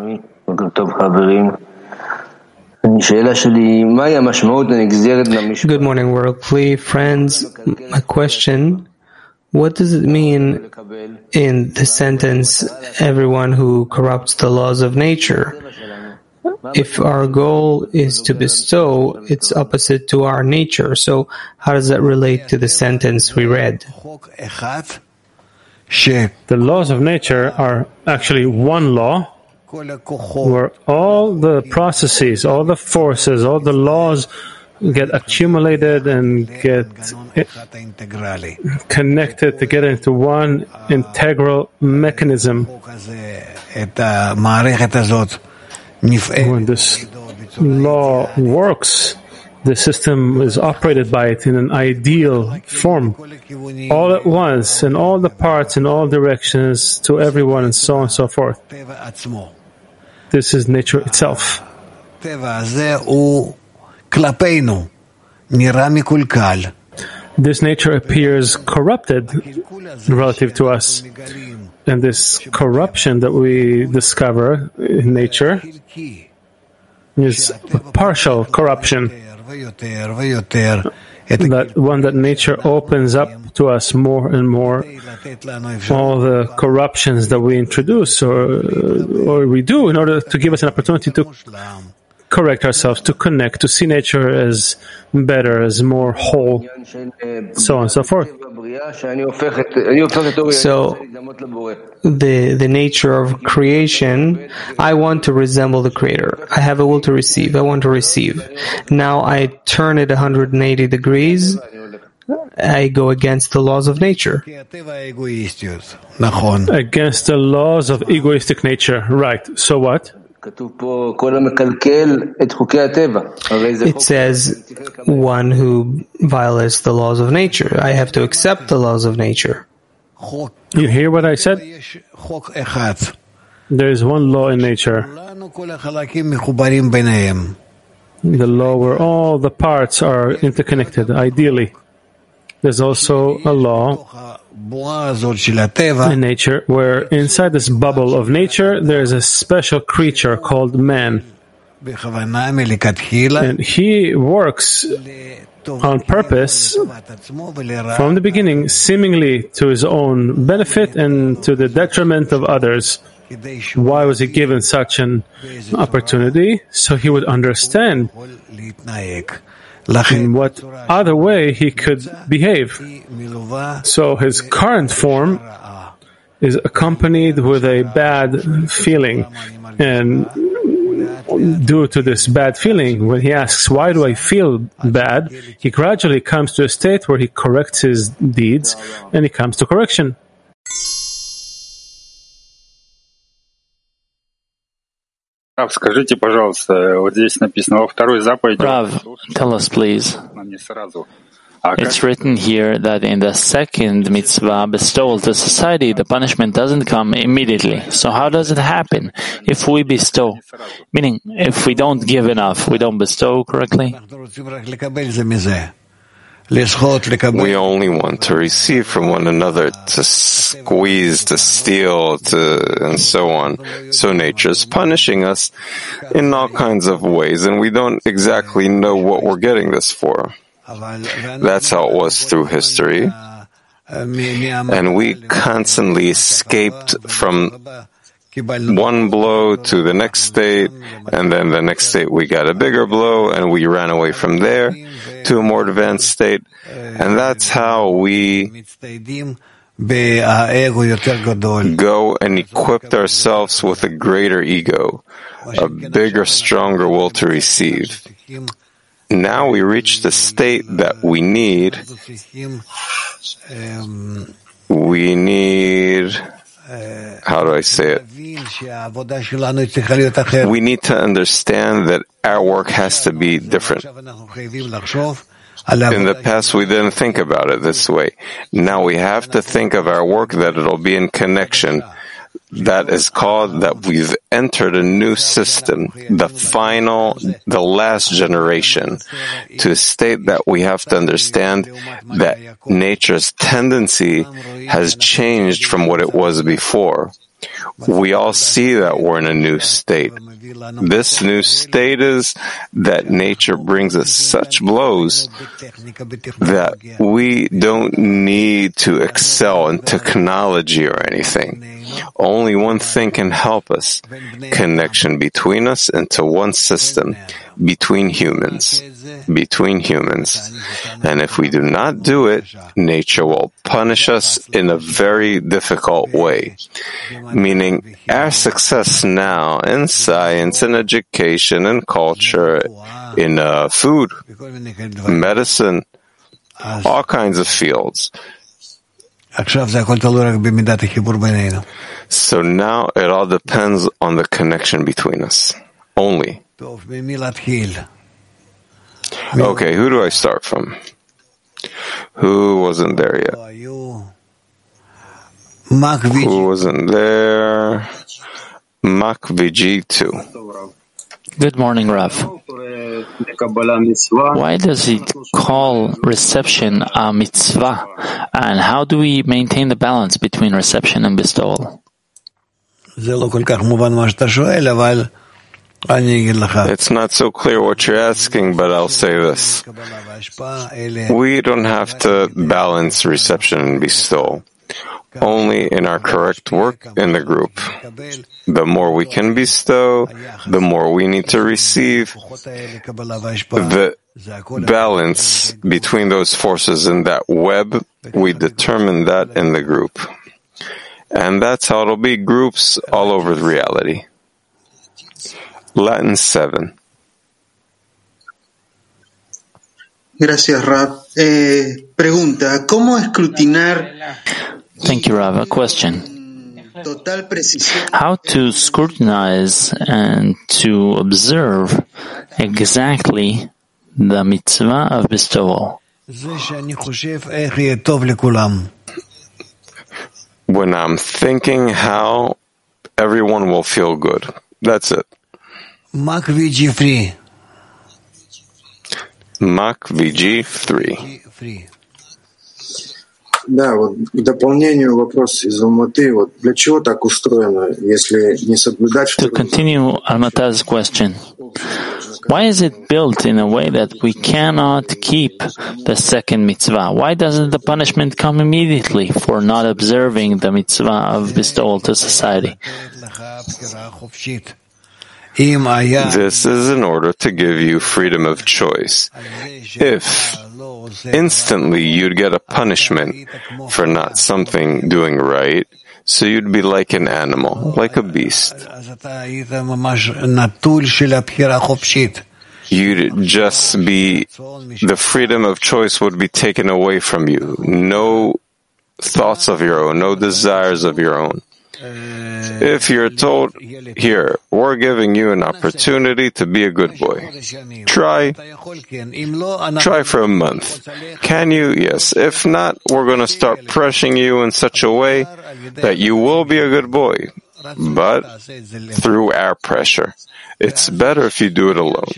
Good morning, worldly friends. My question, what does it mean in the sentence, everyone who corrupts the laws of nature? If our goal is to bestow, it's opposite to our nature. So how does that relate to the sentence we read? The laws of nature are actually one law, where all the processes, all the forces, all the laws get accumulated and get connected to get into one integral mechanism. When this law works, the system is operated by it in an ideal form, all at once, in all the parts, in all directions, to everyone, and so on and so forth. This is nature itself. This nature appears corrupted relative to us. And this corruption that we discover in nature is a partial corruption. That one that nature opens up to us more and more. All the corruptions that we introduce or, or we do in order to give us an opportunity to correct ourselves, to connect, to see nature as better, as more whole, so on and so forth. So, the the nature of creation, I want to resemble the Creator. I have a will to receive. I want to receive. Now I turn it one hundred eighty degrees. I go against the laws of nature. Against the laws of egoistic nature. Right. So what? It says one who violates the laws of nature. I have to accept the laws of nature. You hear what I said? There is one law in nature. The law where all the parts are interconnected, ideally. There's also a law in nature where inside this bubble of nature there is a special creature called man. And he works on purpose from the beginning, seemingly to his own benefit and to the detriment of others. Why was he given such an opportunity? So he would understand in what other way he could behave. So his current form is accompanied with a bad feeling, and due to this bad feeling, when he asks, why do I feel bad, he gradually comes to a state where he corrects his deeds and he comes to correction. Рав, скажите, пожалуйста, вот здесь написано во второй заповеди. Rav, tell us please. It's written here that in the second mitzvah, bestowal to society, the punishment doesn't come immediately. So how does it happen if we bestow? Meaning, if we don't give enough, we don't bestow correctly? We only want to receive from one another, to squeeze, to steal, to and so on. So nature is punishing us in all kinds of ways, and we don't exactly know what we're getting this for. That's how it was through history. And we constantly escaped from one blow to the next state, and then the next state we got a bigger blow, and we ran away from there to a more advanced state. And that's how we go and equipped ourselves with a greater ego, a bigger, stronger will to receive. Now we reach the state that we need. We need, how do I say it? We need to understand that our work has to be different. In the past, we didn't think about it this way. Now we have to think of our work that it'll be in connection. That is called that we've entered a new system, the final, the last generation, to state that we have to understand that nature's tendency has changed from what it was before. We all see that we're in a new state. This new state is that nature brings us such blows that we don't need to excel in technology or anything. Only one thing can help us: connection between us into one system, between humans, between humans. And if we do not do it, nature will punish us in a very difficult way. Meaning, our success now in science, in education, in culture, in uh, food, medicine, all kinds of fields. So now it all depends on the connection between us. Only. Okay, who do I start from? Who wasn't there yet? Who wasn't there? Mak V G two. Good morning, Rav. Why does it call reception a mitzvah? And how do we maintain the balance between reception and bestowal? It's not so clear what you're asking, but I'll say this. We don't have to balance reception and bestowal. Only in our correct work in the group. The more we can bestow, the more we need to receive. The balance between those forces in that web, we determine that in the group. And that's how it'll be, groups all over the reality. Latin seven. Gracias, Rav. Eh, pregunta, ¿cómo escrutinar? Thank you, Rav. A question. How to scrutinize and to observe exactly the mitzvah of bestowal. when I'm thinking how everyone will feel good. That's it. Mach V G three. Mach V G three. Да, вот к дополнению вопроса из Алматы, вот для чего так устроено, если не соблюдать... To continue Almata's question, why is it built in a way that we cannot keep the second mitzvah? Why doesn't the punishment come immediately for not observing the mitzvah of bestowal to society? This is in order to give you freedom of choice. If instantly you'd get a punishment for not something doing right, so you'd be like an animal, like a beast. You'd just be, the freedom of choice would be taken away from you. No thoughts of your own, no desires of your own. If you're told, here, we're giving you an opportunity to be a good boy. Try. Try for a month. Can you? Yes. If not, we're going to start pressuring you in such a way that you will be a good boy, but through our pressure. It's better if you do it alone.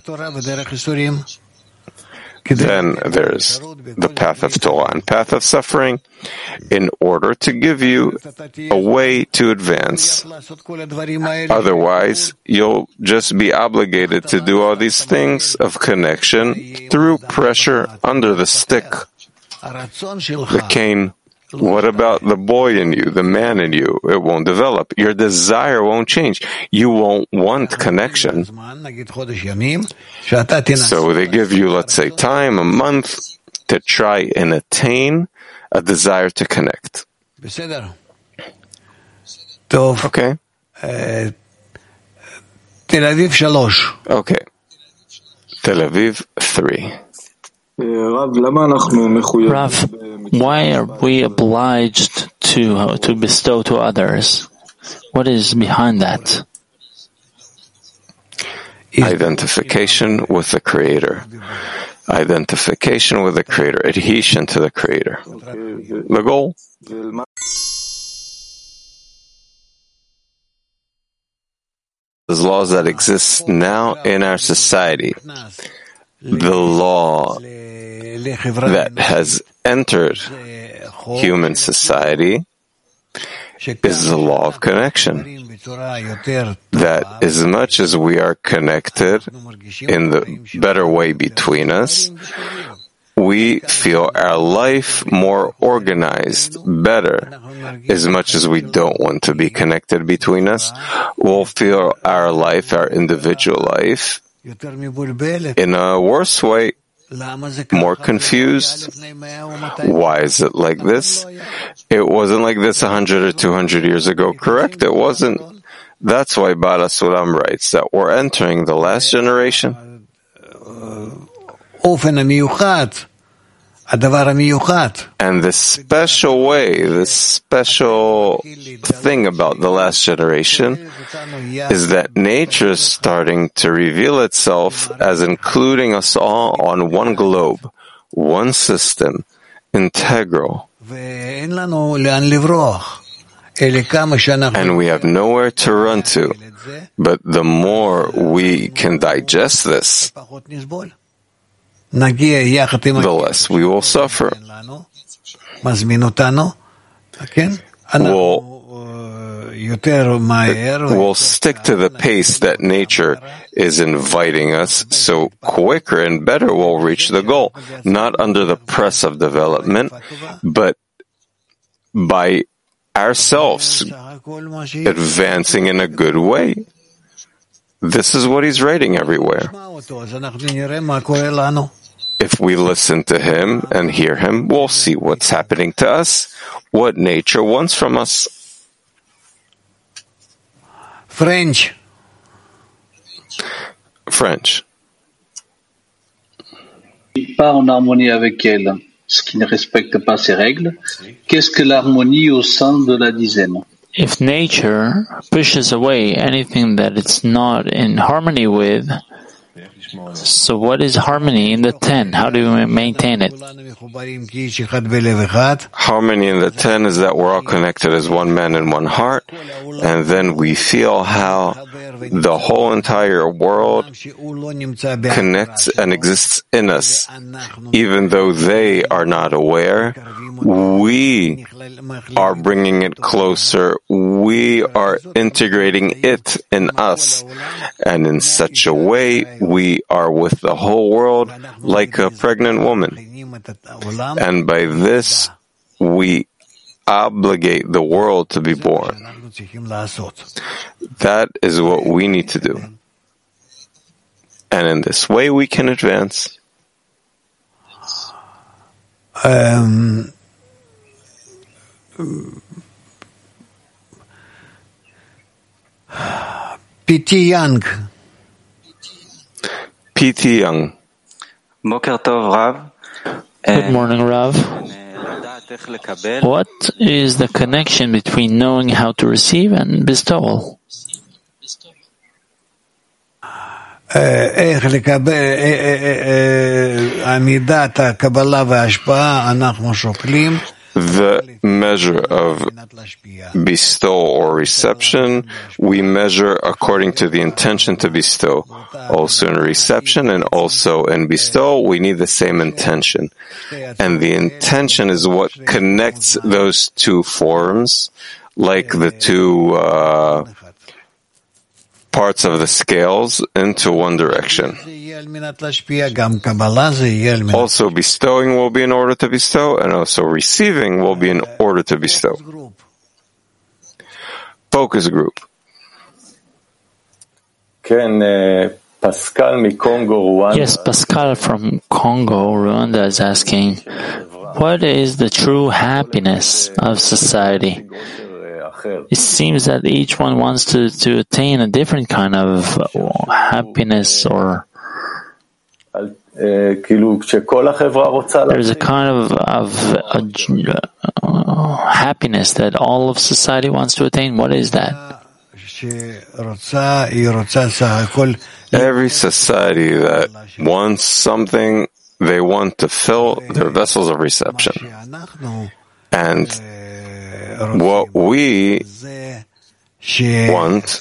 Then there's the path of Torah and path of suffering in order to give you a way to advance. Otherwise, you'll just be obligated to do all these things of connection through pressure under the stick, the cane. What about the boy in you, the man in you? It won't develop. Your desire won't change. You won't want connection. So they give you, let's say, time, a month, to try and attain a desire to connect. Okay. Okay. Tel Aviv three. Rav, why are we obliged to uh, to bestow to others? What is behind that? Identification with the Creator. Identification with the Creator. Adhesion to the Creator. The goal. There's laws that exist now in our society. The law that has entered human society is the law of connection. That as much as we are connected in the better way between us, we feel our life more organized, better. As much as we don't want to be connected between us, we'll feel our life, our individual life, in a worse way, more confused. Why is it like this? It wasn't like this a hundred or two hundred years ago, correct? It wasn't. That's why Baal HaSulam writes that we're entering the last generation. And the special way, the special thing about the last generation is that nature is starting to reveal itself as including us all on one globe, one system, integral. And we have nowhere to run to. But the more we can digest this, the less we will suffer. We'll, we'll stick to the pace that nature is inviting us, so quicker and better we'll reach the goal, not under the press of development, but by ourselves advancing in a good way. This is what he's writing everywhere. If we listen to him and hear him, we'll see what's happening to us, what nature wants from us. French. French. Pas en harmonie avec elle, ce qui ne respecte pas ses règles. Qu'est-ce que l'harmonie au sein de la dizaine? If nature pushes away anything that it's not in harmony with, So what is harmony in the ten? How do we maintain it? Harmony in the ten is that we're all connected as one man and one heart, and then we feel how the whole entire world connects and exists in us. Even though they are not aware, we are bringing it closer. We are integrating it in us. And in such a way, we are with the whole world like a pregnant woman. And by this, we obligate the world to be born. That is what we need to do. And in this way, we can advance. Um, P T Young. P T Young. Good morning, Rav. What is the connection between knowing how to receive and bestowal? איך לקבל, עמידת הקבלה וההשפעה, אנחנו שוקלים. The measure of bestow or reception, we measure according to the intention to bestow. Also in reception and also in bestow, we need the same intention. And the intention is what connects those two forms, like the two uh, parts of the scales into one direction. Also, bestowing will be in order to bestow, and also receiving will be in order to bestow. Focus group. Yes, Pascal from Congo, Rwanda is asking, what is the true happiness of society? It seems that each one wants to, to attain a different kind of happiness, or there's a kind of, of a, uh, happiness that all of society wants to attain. What is that? Every society that wants something, they want to fill their vessels of reception. And what we want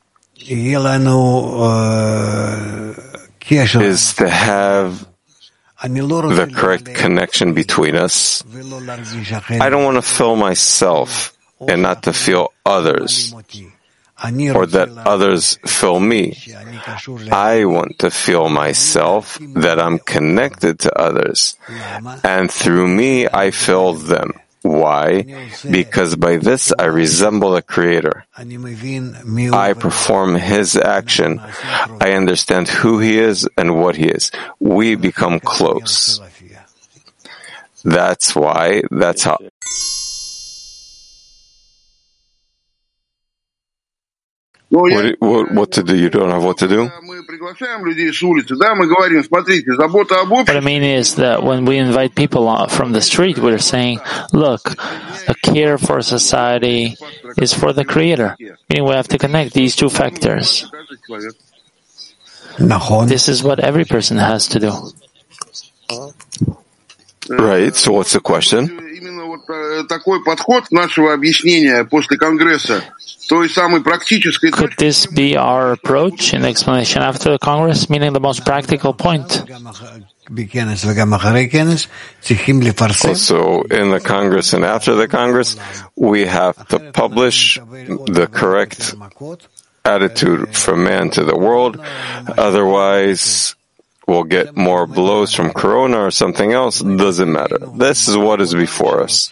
is to have the correct connection between us. I don't want to fill myself and not to feel others, or that others fill me. I want to feel myself that I'm connected to others, and through me I fill them. Why? Because by this I resemble the Creator. I perform His action. I understand who He is and what He is. We become close. That's why, that's how. What, what, what to do? You don't have what to do? What I mean is that when we invite people from the street, we're saying, look, a care for society is for the Creator. Meaning we have to connect these two factors. This is what every person has to do. Right, so what's the question? Could this be our approach in the explanation after the Congress, meaning the most practical point? Also, in the Congress and after the Congress, we have to publish the correct attitude from man to the world. Otherwise, we'll get more blows from Corona or something else. Doesn't matter. This is what is before us.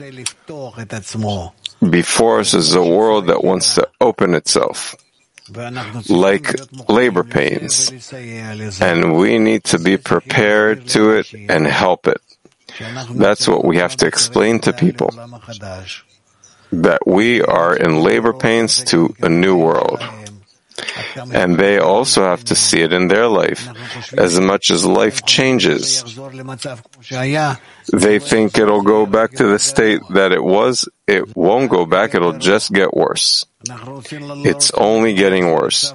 Before us is a world that wants to open itself, like labor pains, and we need to be prepared to it and help it. That's what we have to explain to people, that we are in labor pains to a new world. And they also have to see it in their life. As much as life changes, they think it'll go back to the state that it was. It won't go back, it'll just get worse. It's only getting worse.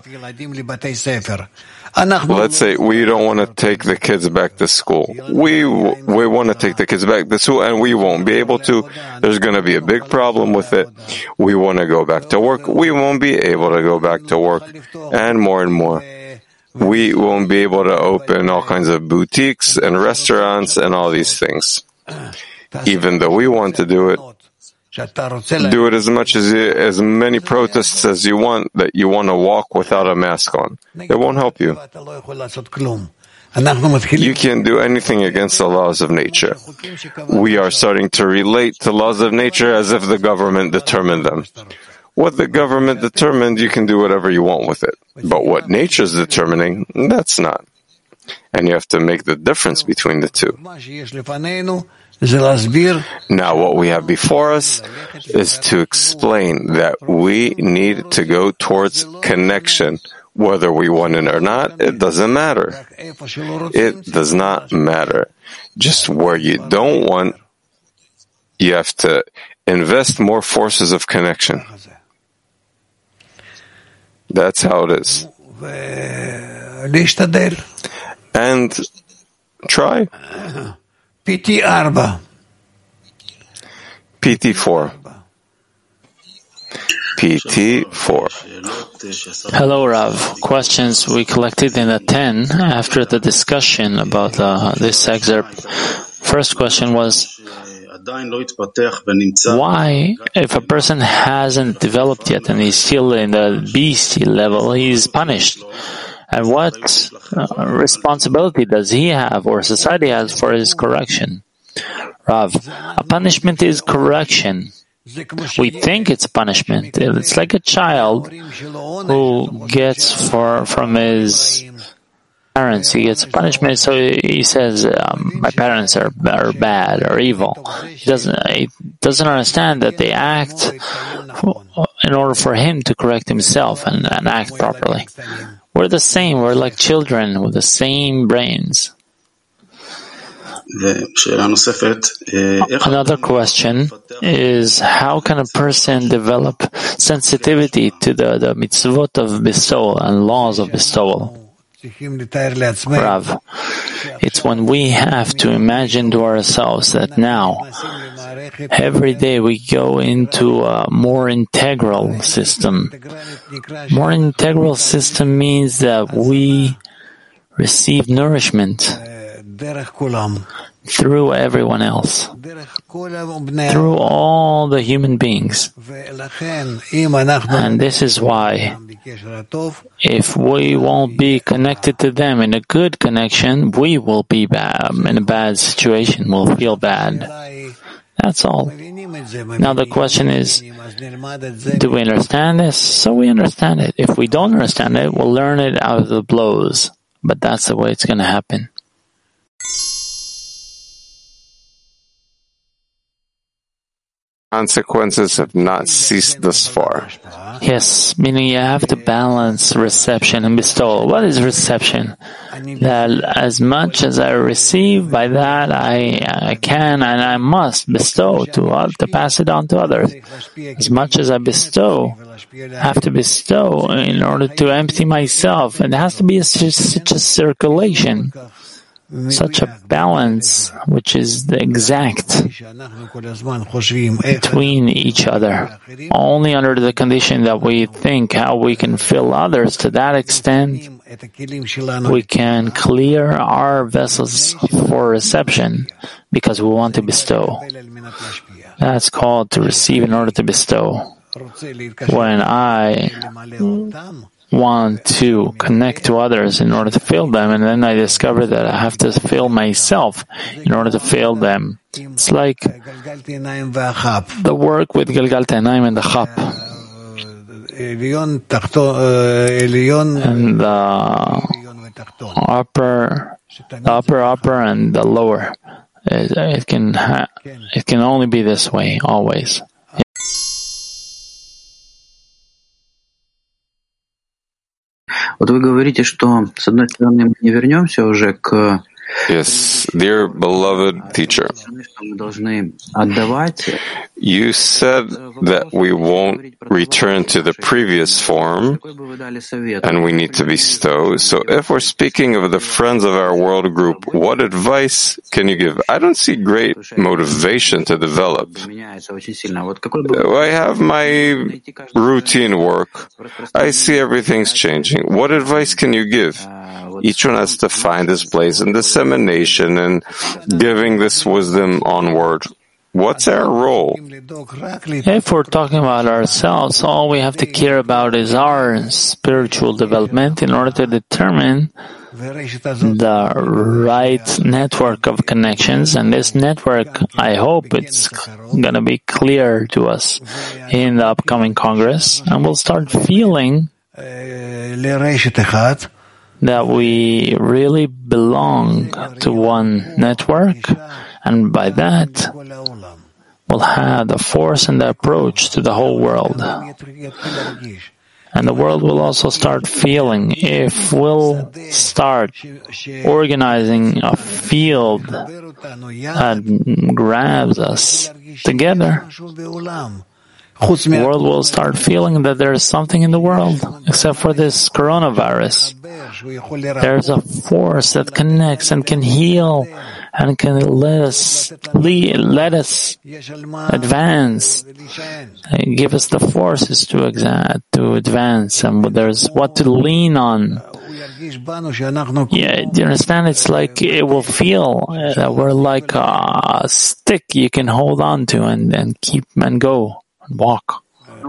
Let's say we don't want to take the kids back to school. We we want to take the kids back to school, and we won't be able to. There's going to be a big problem with it. We want to go back to work. We won't be able to go back to work, and more and more. We won't be able to open all kinds of boutiques and restaurants and all these things. Even though we want to do it, do it as much as you, as many protests as you want, that you want to walk without a mask on. It won't help you. You can't do anything against the laws of nature. We are starting to relate to laws of nature as if the government determined them. What the government determined, you can do whatever you want with it. But what nature is determining, that's not. And you have to make the difference between the two. Now, what we have before us is to explain that we need to go towards connection. Whether we want it or not, it doesn't matter. It does not matter. Just where you don't want, you have to invest more forces of connection. That's how it is. And try. P T four. P T four. P T four. Hello, Rav. Questions we collected in the ten after the discussion about uh, this excerpt. First question was, why, if a person hasn't developed yet and he's still in the beastie level, he's punished? And what uh, responsibility does he have or society has for his correction? Rav, a punishment is correction. We think it's punishment. It's like a child who gets for from his parents, he gets punishment, so he says, um, my parents are, are bad or evil. He doesn't, he doesn't understand that they act in order for him to correct himself and, and act properly. We're the same, we're like children with the same brains. Another question is, how can a person develop sensitivity to the, the mitzvot of bestowal and laws of bestowal? Rav, it's when we have to imagine to ourselves that now, every day we go into a more integral system. More integral system means that we receive nourishment through everyone else, through all the human beings. And this is why, if we won't be connected to them in a good connection, we will be bad, in a bad situation, we'll feel bad. That's all. Now the question is, do we understand this? So we understand it. If we don't understand it, we'll learn it out of the blows. But that's the way it's going to happen. Consequences have not ceased thus far. Yes, meaning you have to balance reception and bestowal. What is reception? That as much as I receive, by that I, I can and I must bestow to to pass it on to others. As much as I bestow, I have to bestow in order to empty myself. And it has to be a, such a circulation, such a balance, which is the exact between each other. Only under the condition that we think how we can fill others, to that extent, we can clear our vessels for reception because we want to bestow. That's called to receive in order to bestow. When I want to connect to others in order to fill them, and then I discover that I have to fill myself in order to fill them. It's like the work with Galgalta Enaim and the Chap. And the upper, the upper, upper, and the lower. It, it can ha- it can only be this way, always. Вот вы говорите, что, с одной стороны, мы не вернемся уже к Yes, dear beloved teacher, you said that we won't return to the previous form and we need to bestow. So if we're speaking of the friends of our world group, what advice can you give? I don't see great motivation to develop. I have my routine work. I see everything's changing. What advice can you give? Each one has to find his place in dissemination and giving this wisdom onward. What's our role? If we're talking about ourselves, all we have to care about is our spiritual development in order to determine the right network of connections. And this network, I hope it's going to be clear to us in the upcoming Congress, and we'll start feeling that we really belong to one network, and by that we'll have the force and the approach to the whole world. And the world will also start feeling, if we'll start organizing a field that grabs us together, the world will start feeling that there is something in the world, except for this coronavirus. There's a force that connects and can heal and can let us, let us advance, and give us the forces to, exa- to advance, and there's what to lean on. Yeah, do you understand? It's like it will feel that we're like a stick you can hold on to and, and keep and go. Walk.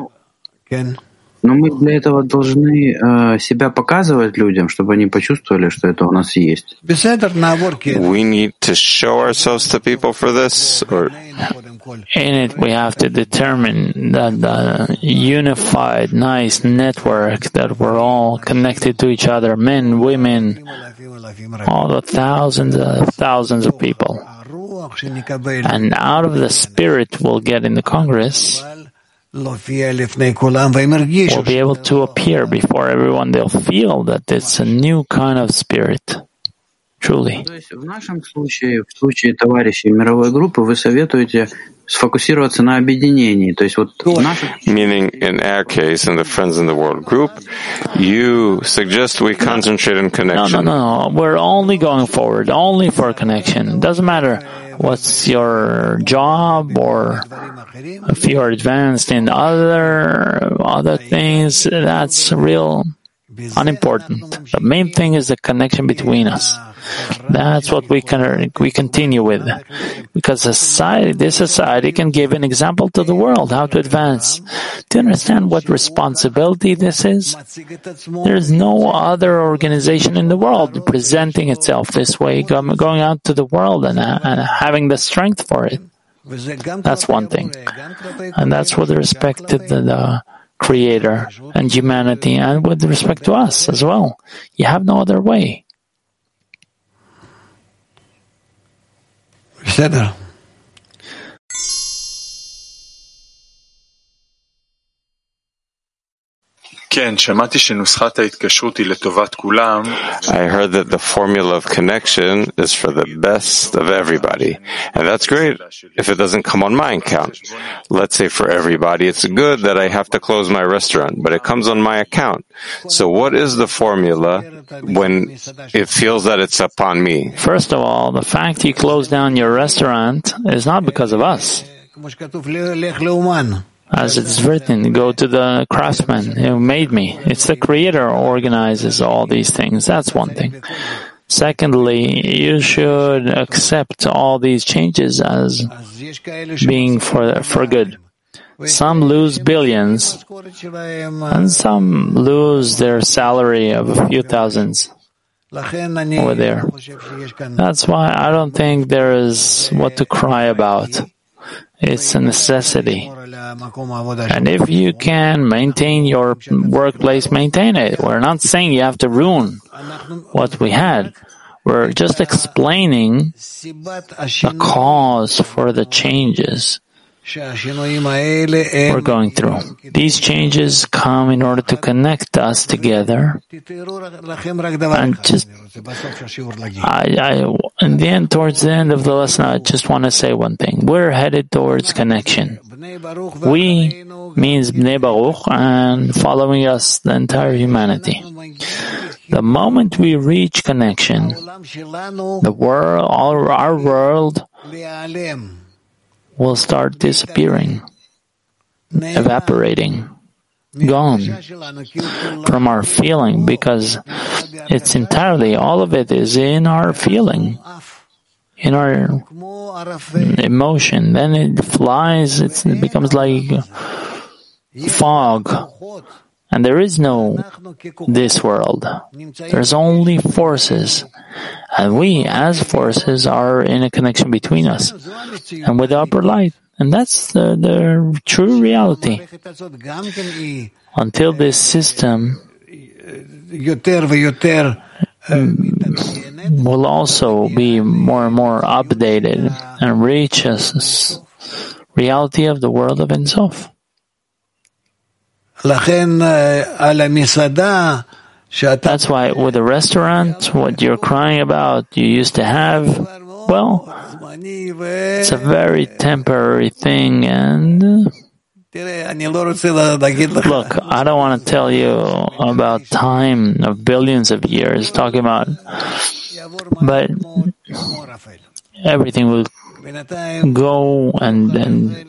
Но мы для этого должны э, себя показывать людям, чтобы они почувствовали, что это у нас есть. We need to show ourselves to people for this, or in it we have to determine that the unified, nice network that we're all connected to each other, men, women, all the thousands of thousands of people. And out of the spirit we'll get in the Congress, we'll be able to appear before everyone. They'll feel that it's a new kind of spirit. Truly. В нашем случае, в случае товарищей мировой группы, вы советуете сфокусироваться на объединении. То есть вот наш... Meaning, in our case, in the Friends in the World group, you suggest we concentrate on connection. No, no, no. We're only going forward, only for connection. Doesn't matter what's your job or if you're advanced in other other things. That's real unimportant. The main thing is the connection between us. That's what we can we continue with, because society, this society can give an example to the world how to advance. Do you understand what responsibility this is? There's no other organization in the world presenting itself this way, going out to the world and, and having the strength for it. That's one thing, and that's with respect to the, the Creator and humanity, and with respect to us as well. You have no other way. בסדר. כן, שמעתי שנוסחת ההתקשרות היא לטובת כולם. I heard that the formula of connection is for the best of everybody. And that's great if it doesn't come on my account. Let's say for everybody it's good that I have to close my restaurant, but it comes on my account. So what is the formula when it feels that it's upon me? First of all, the fact you close down your restaurant is not because of us. As it's written, go to the craftsman who made me. It's the Creator who organizes all these things. That's one thing. Secondly, you should accept all these changes as being for for good. Some lose billions, and some lose their salary of a few thousands over there. That's why I don't think there is what to cry about. It's a necessity. And if you can maintain your workplace, maintain it. We're not saying you have to ruin what we had. We're just explaining the cause for the changes we're going through. These changes come in order to connect us together. And just, I, I, In the end, towards the end of the lesson, I just want to say one thing. We're headed towards connection. We means Bnei Baruch, and following us, the entire humanity. The moment we reach connection, the world, our, our world will start disappearing, evaporating, gone from our feeling, because it's entirely, all of it is in our feeling, in our emotion. Then it flies, it's, it becomes like fog. And there is no this world. There's only forces. And we, as forces, are in a connection between us and with the upper light. And that's the, the true reality. Until this system will also be more and more updated and reach us reality of the world of Ein Sof. That's why with a restaurant, what you're crying about, you used to have, well, it's a very temporary thing, and look, I don't want to tell you about time of billions of years, talking about, but everything will go and, and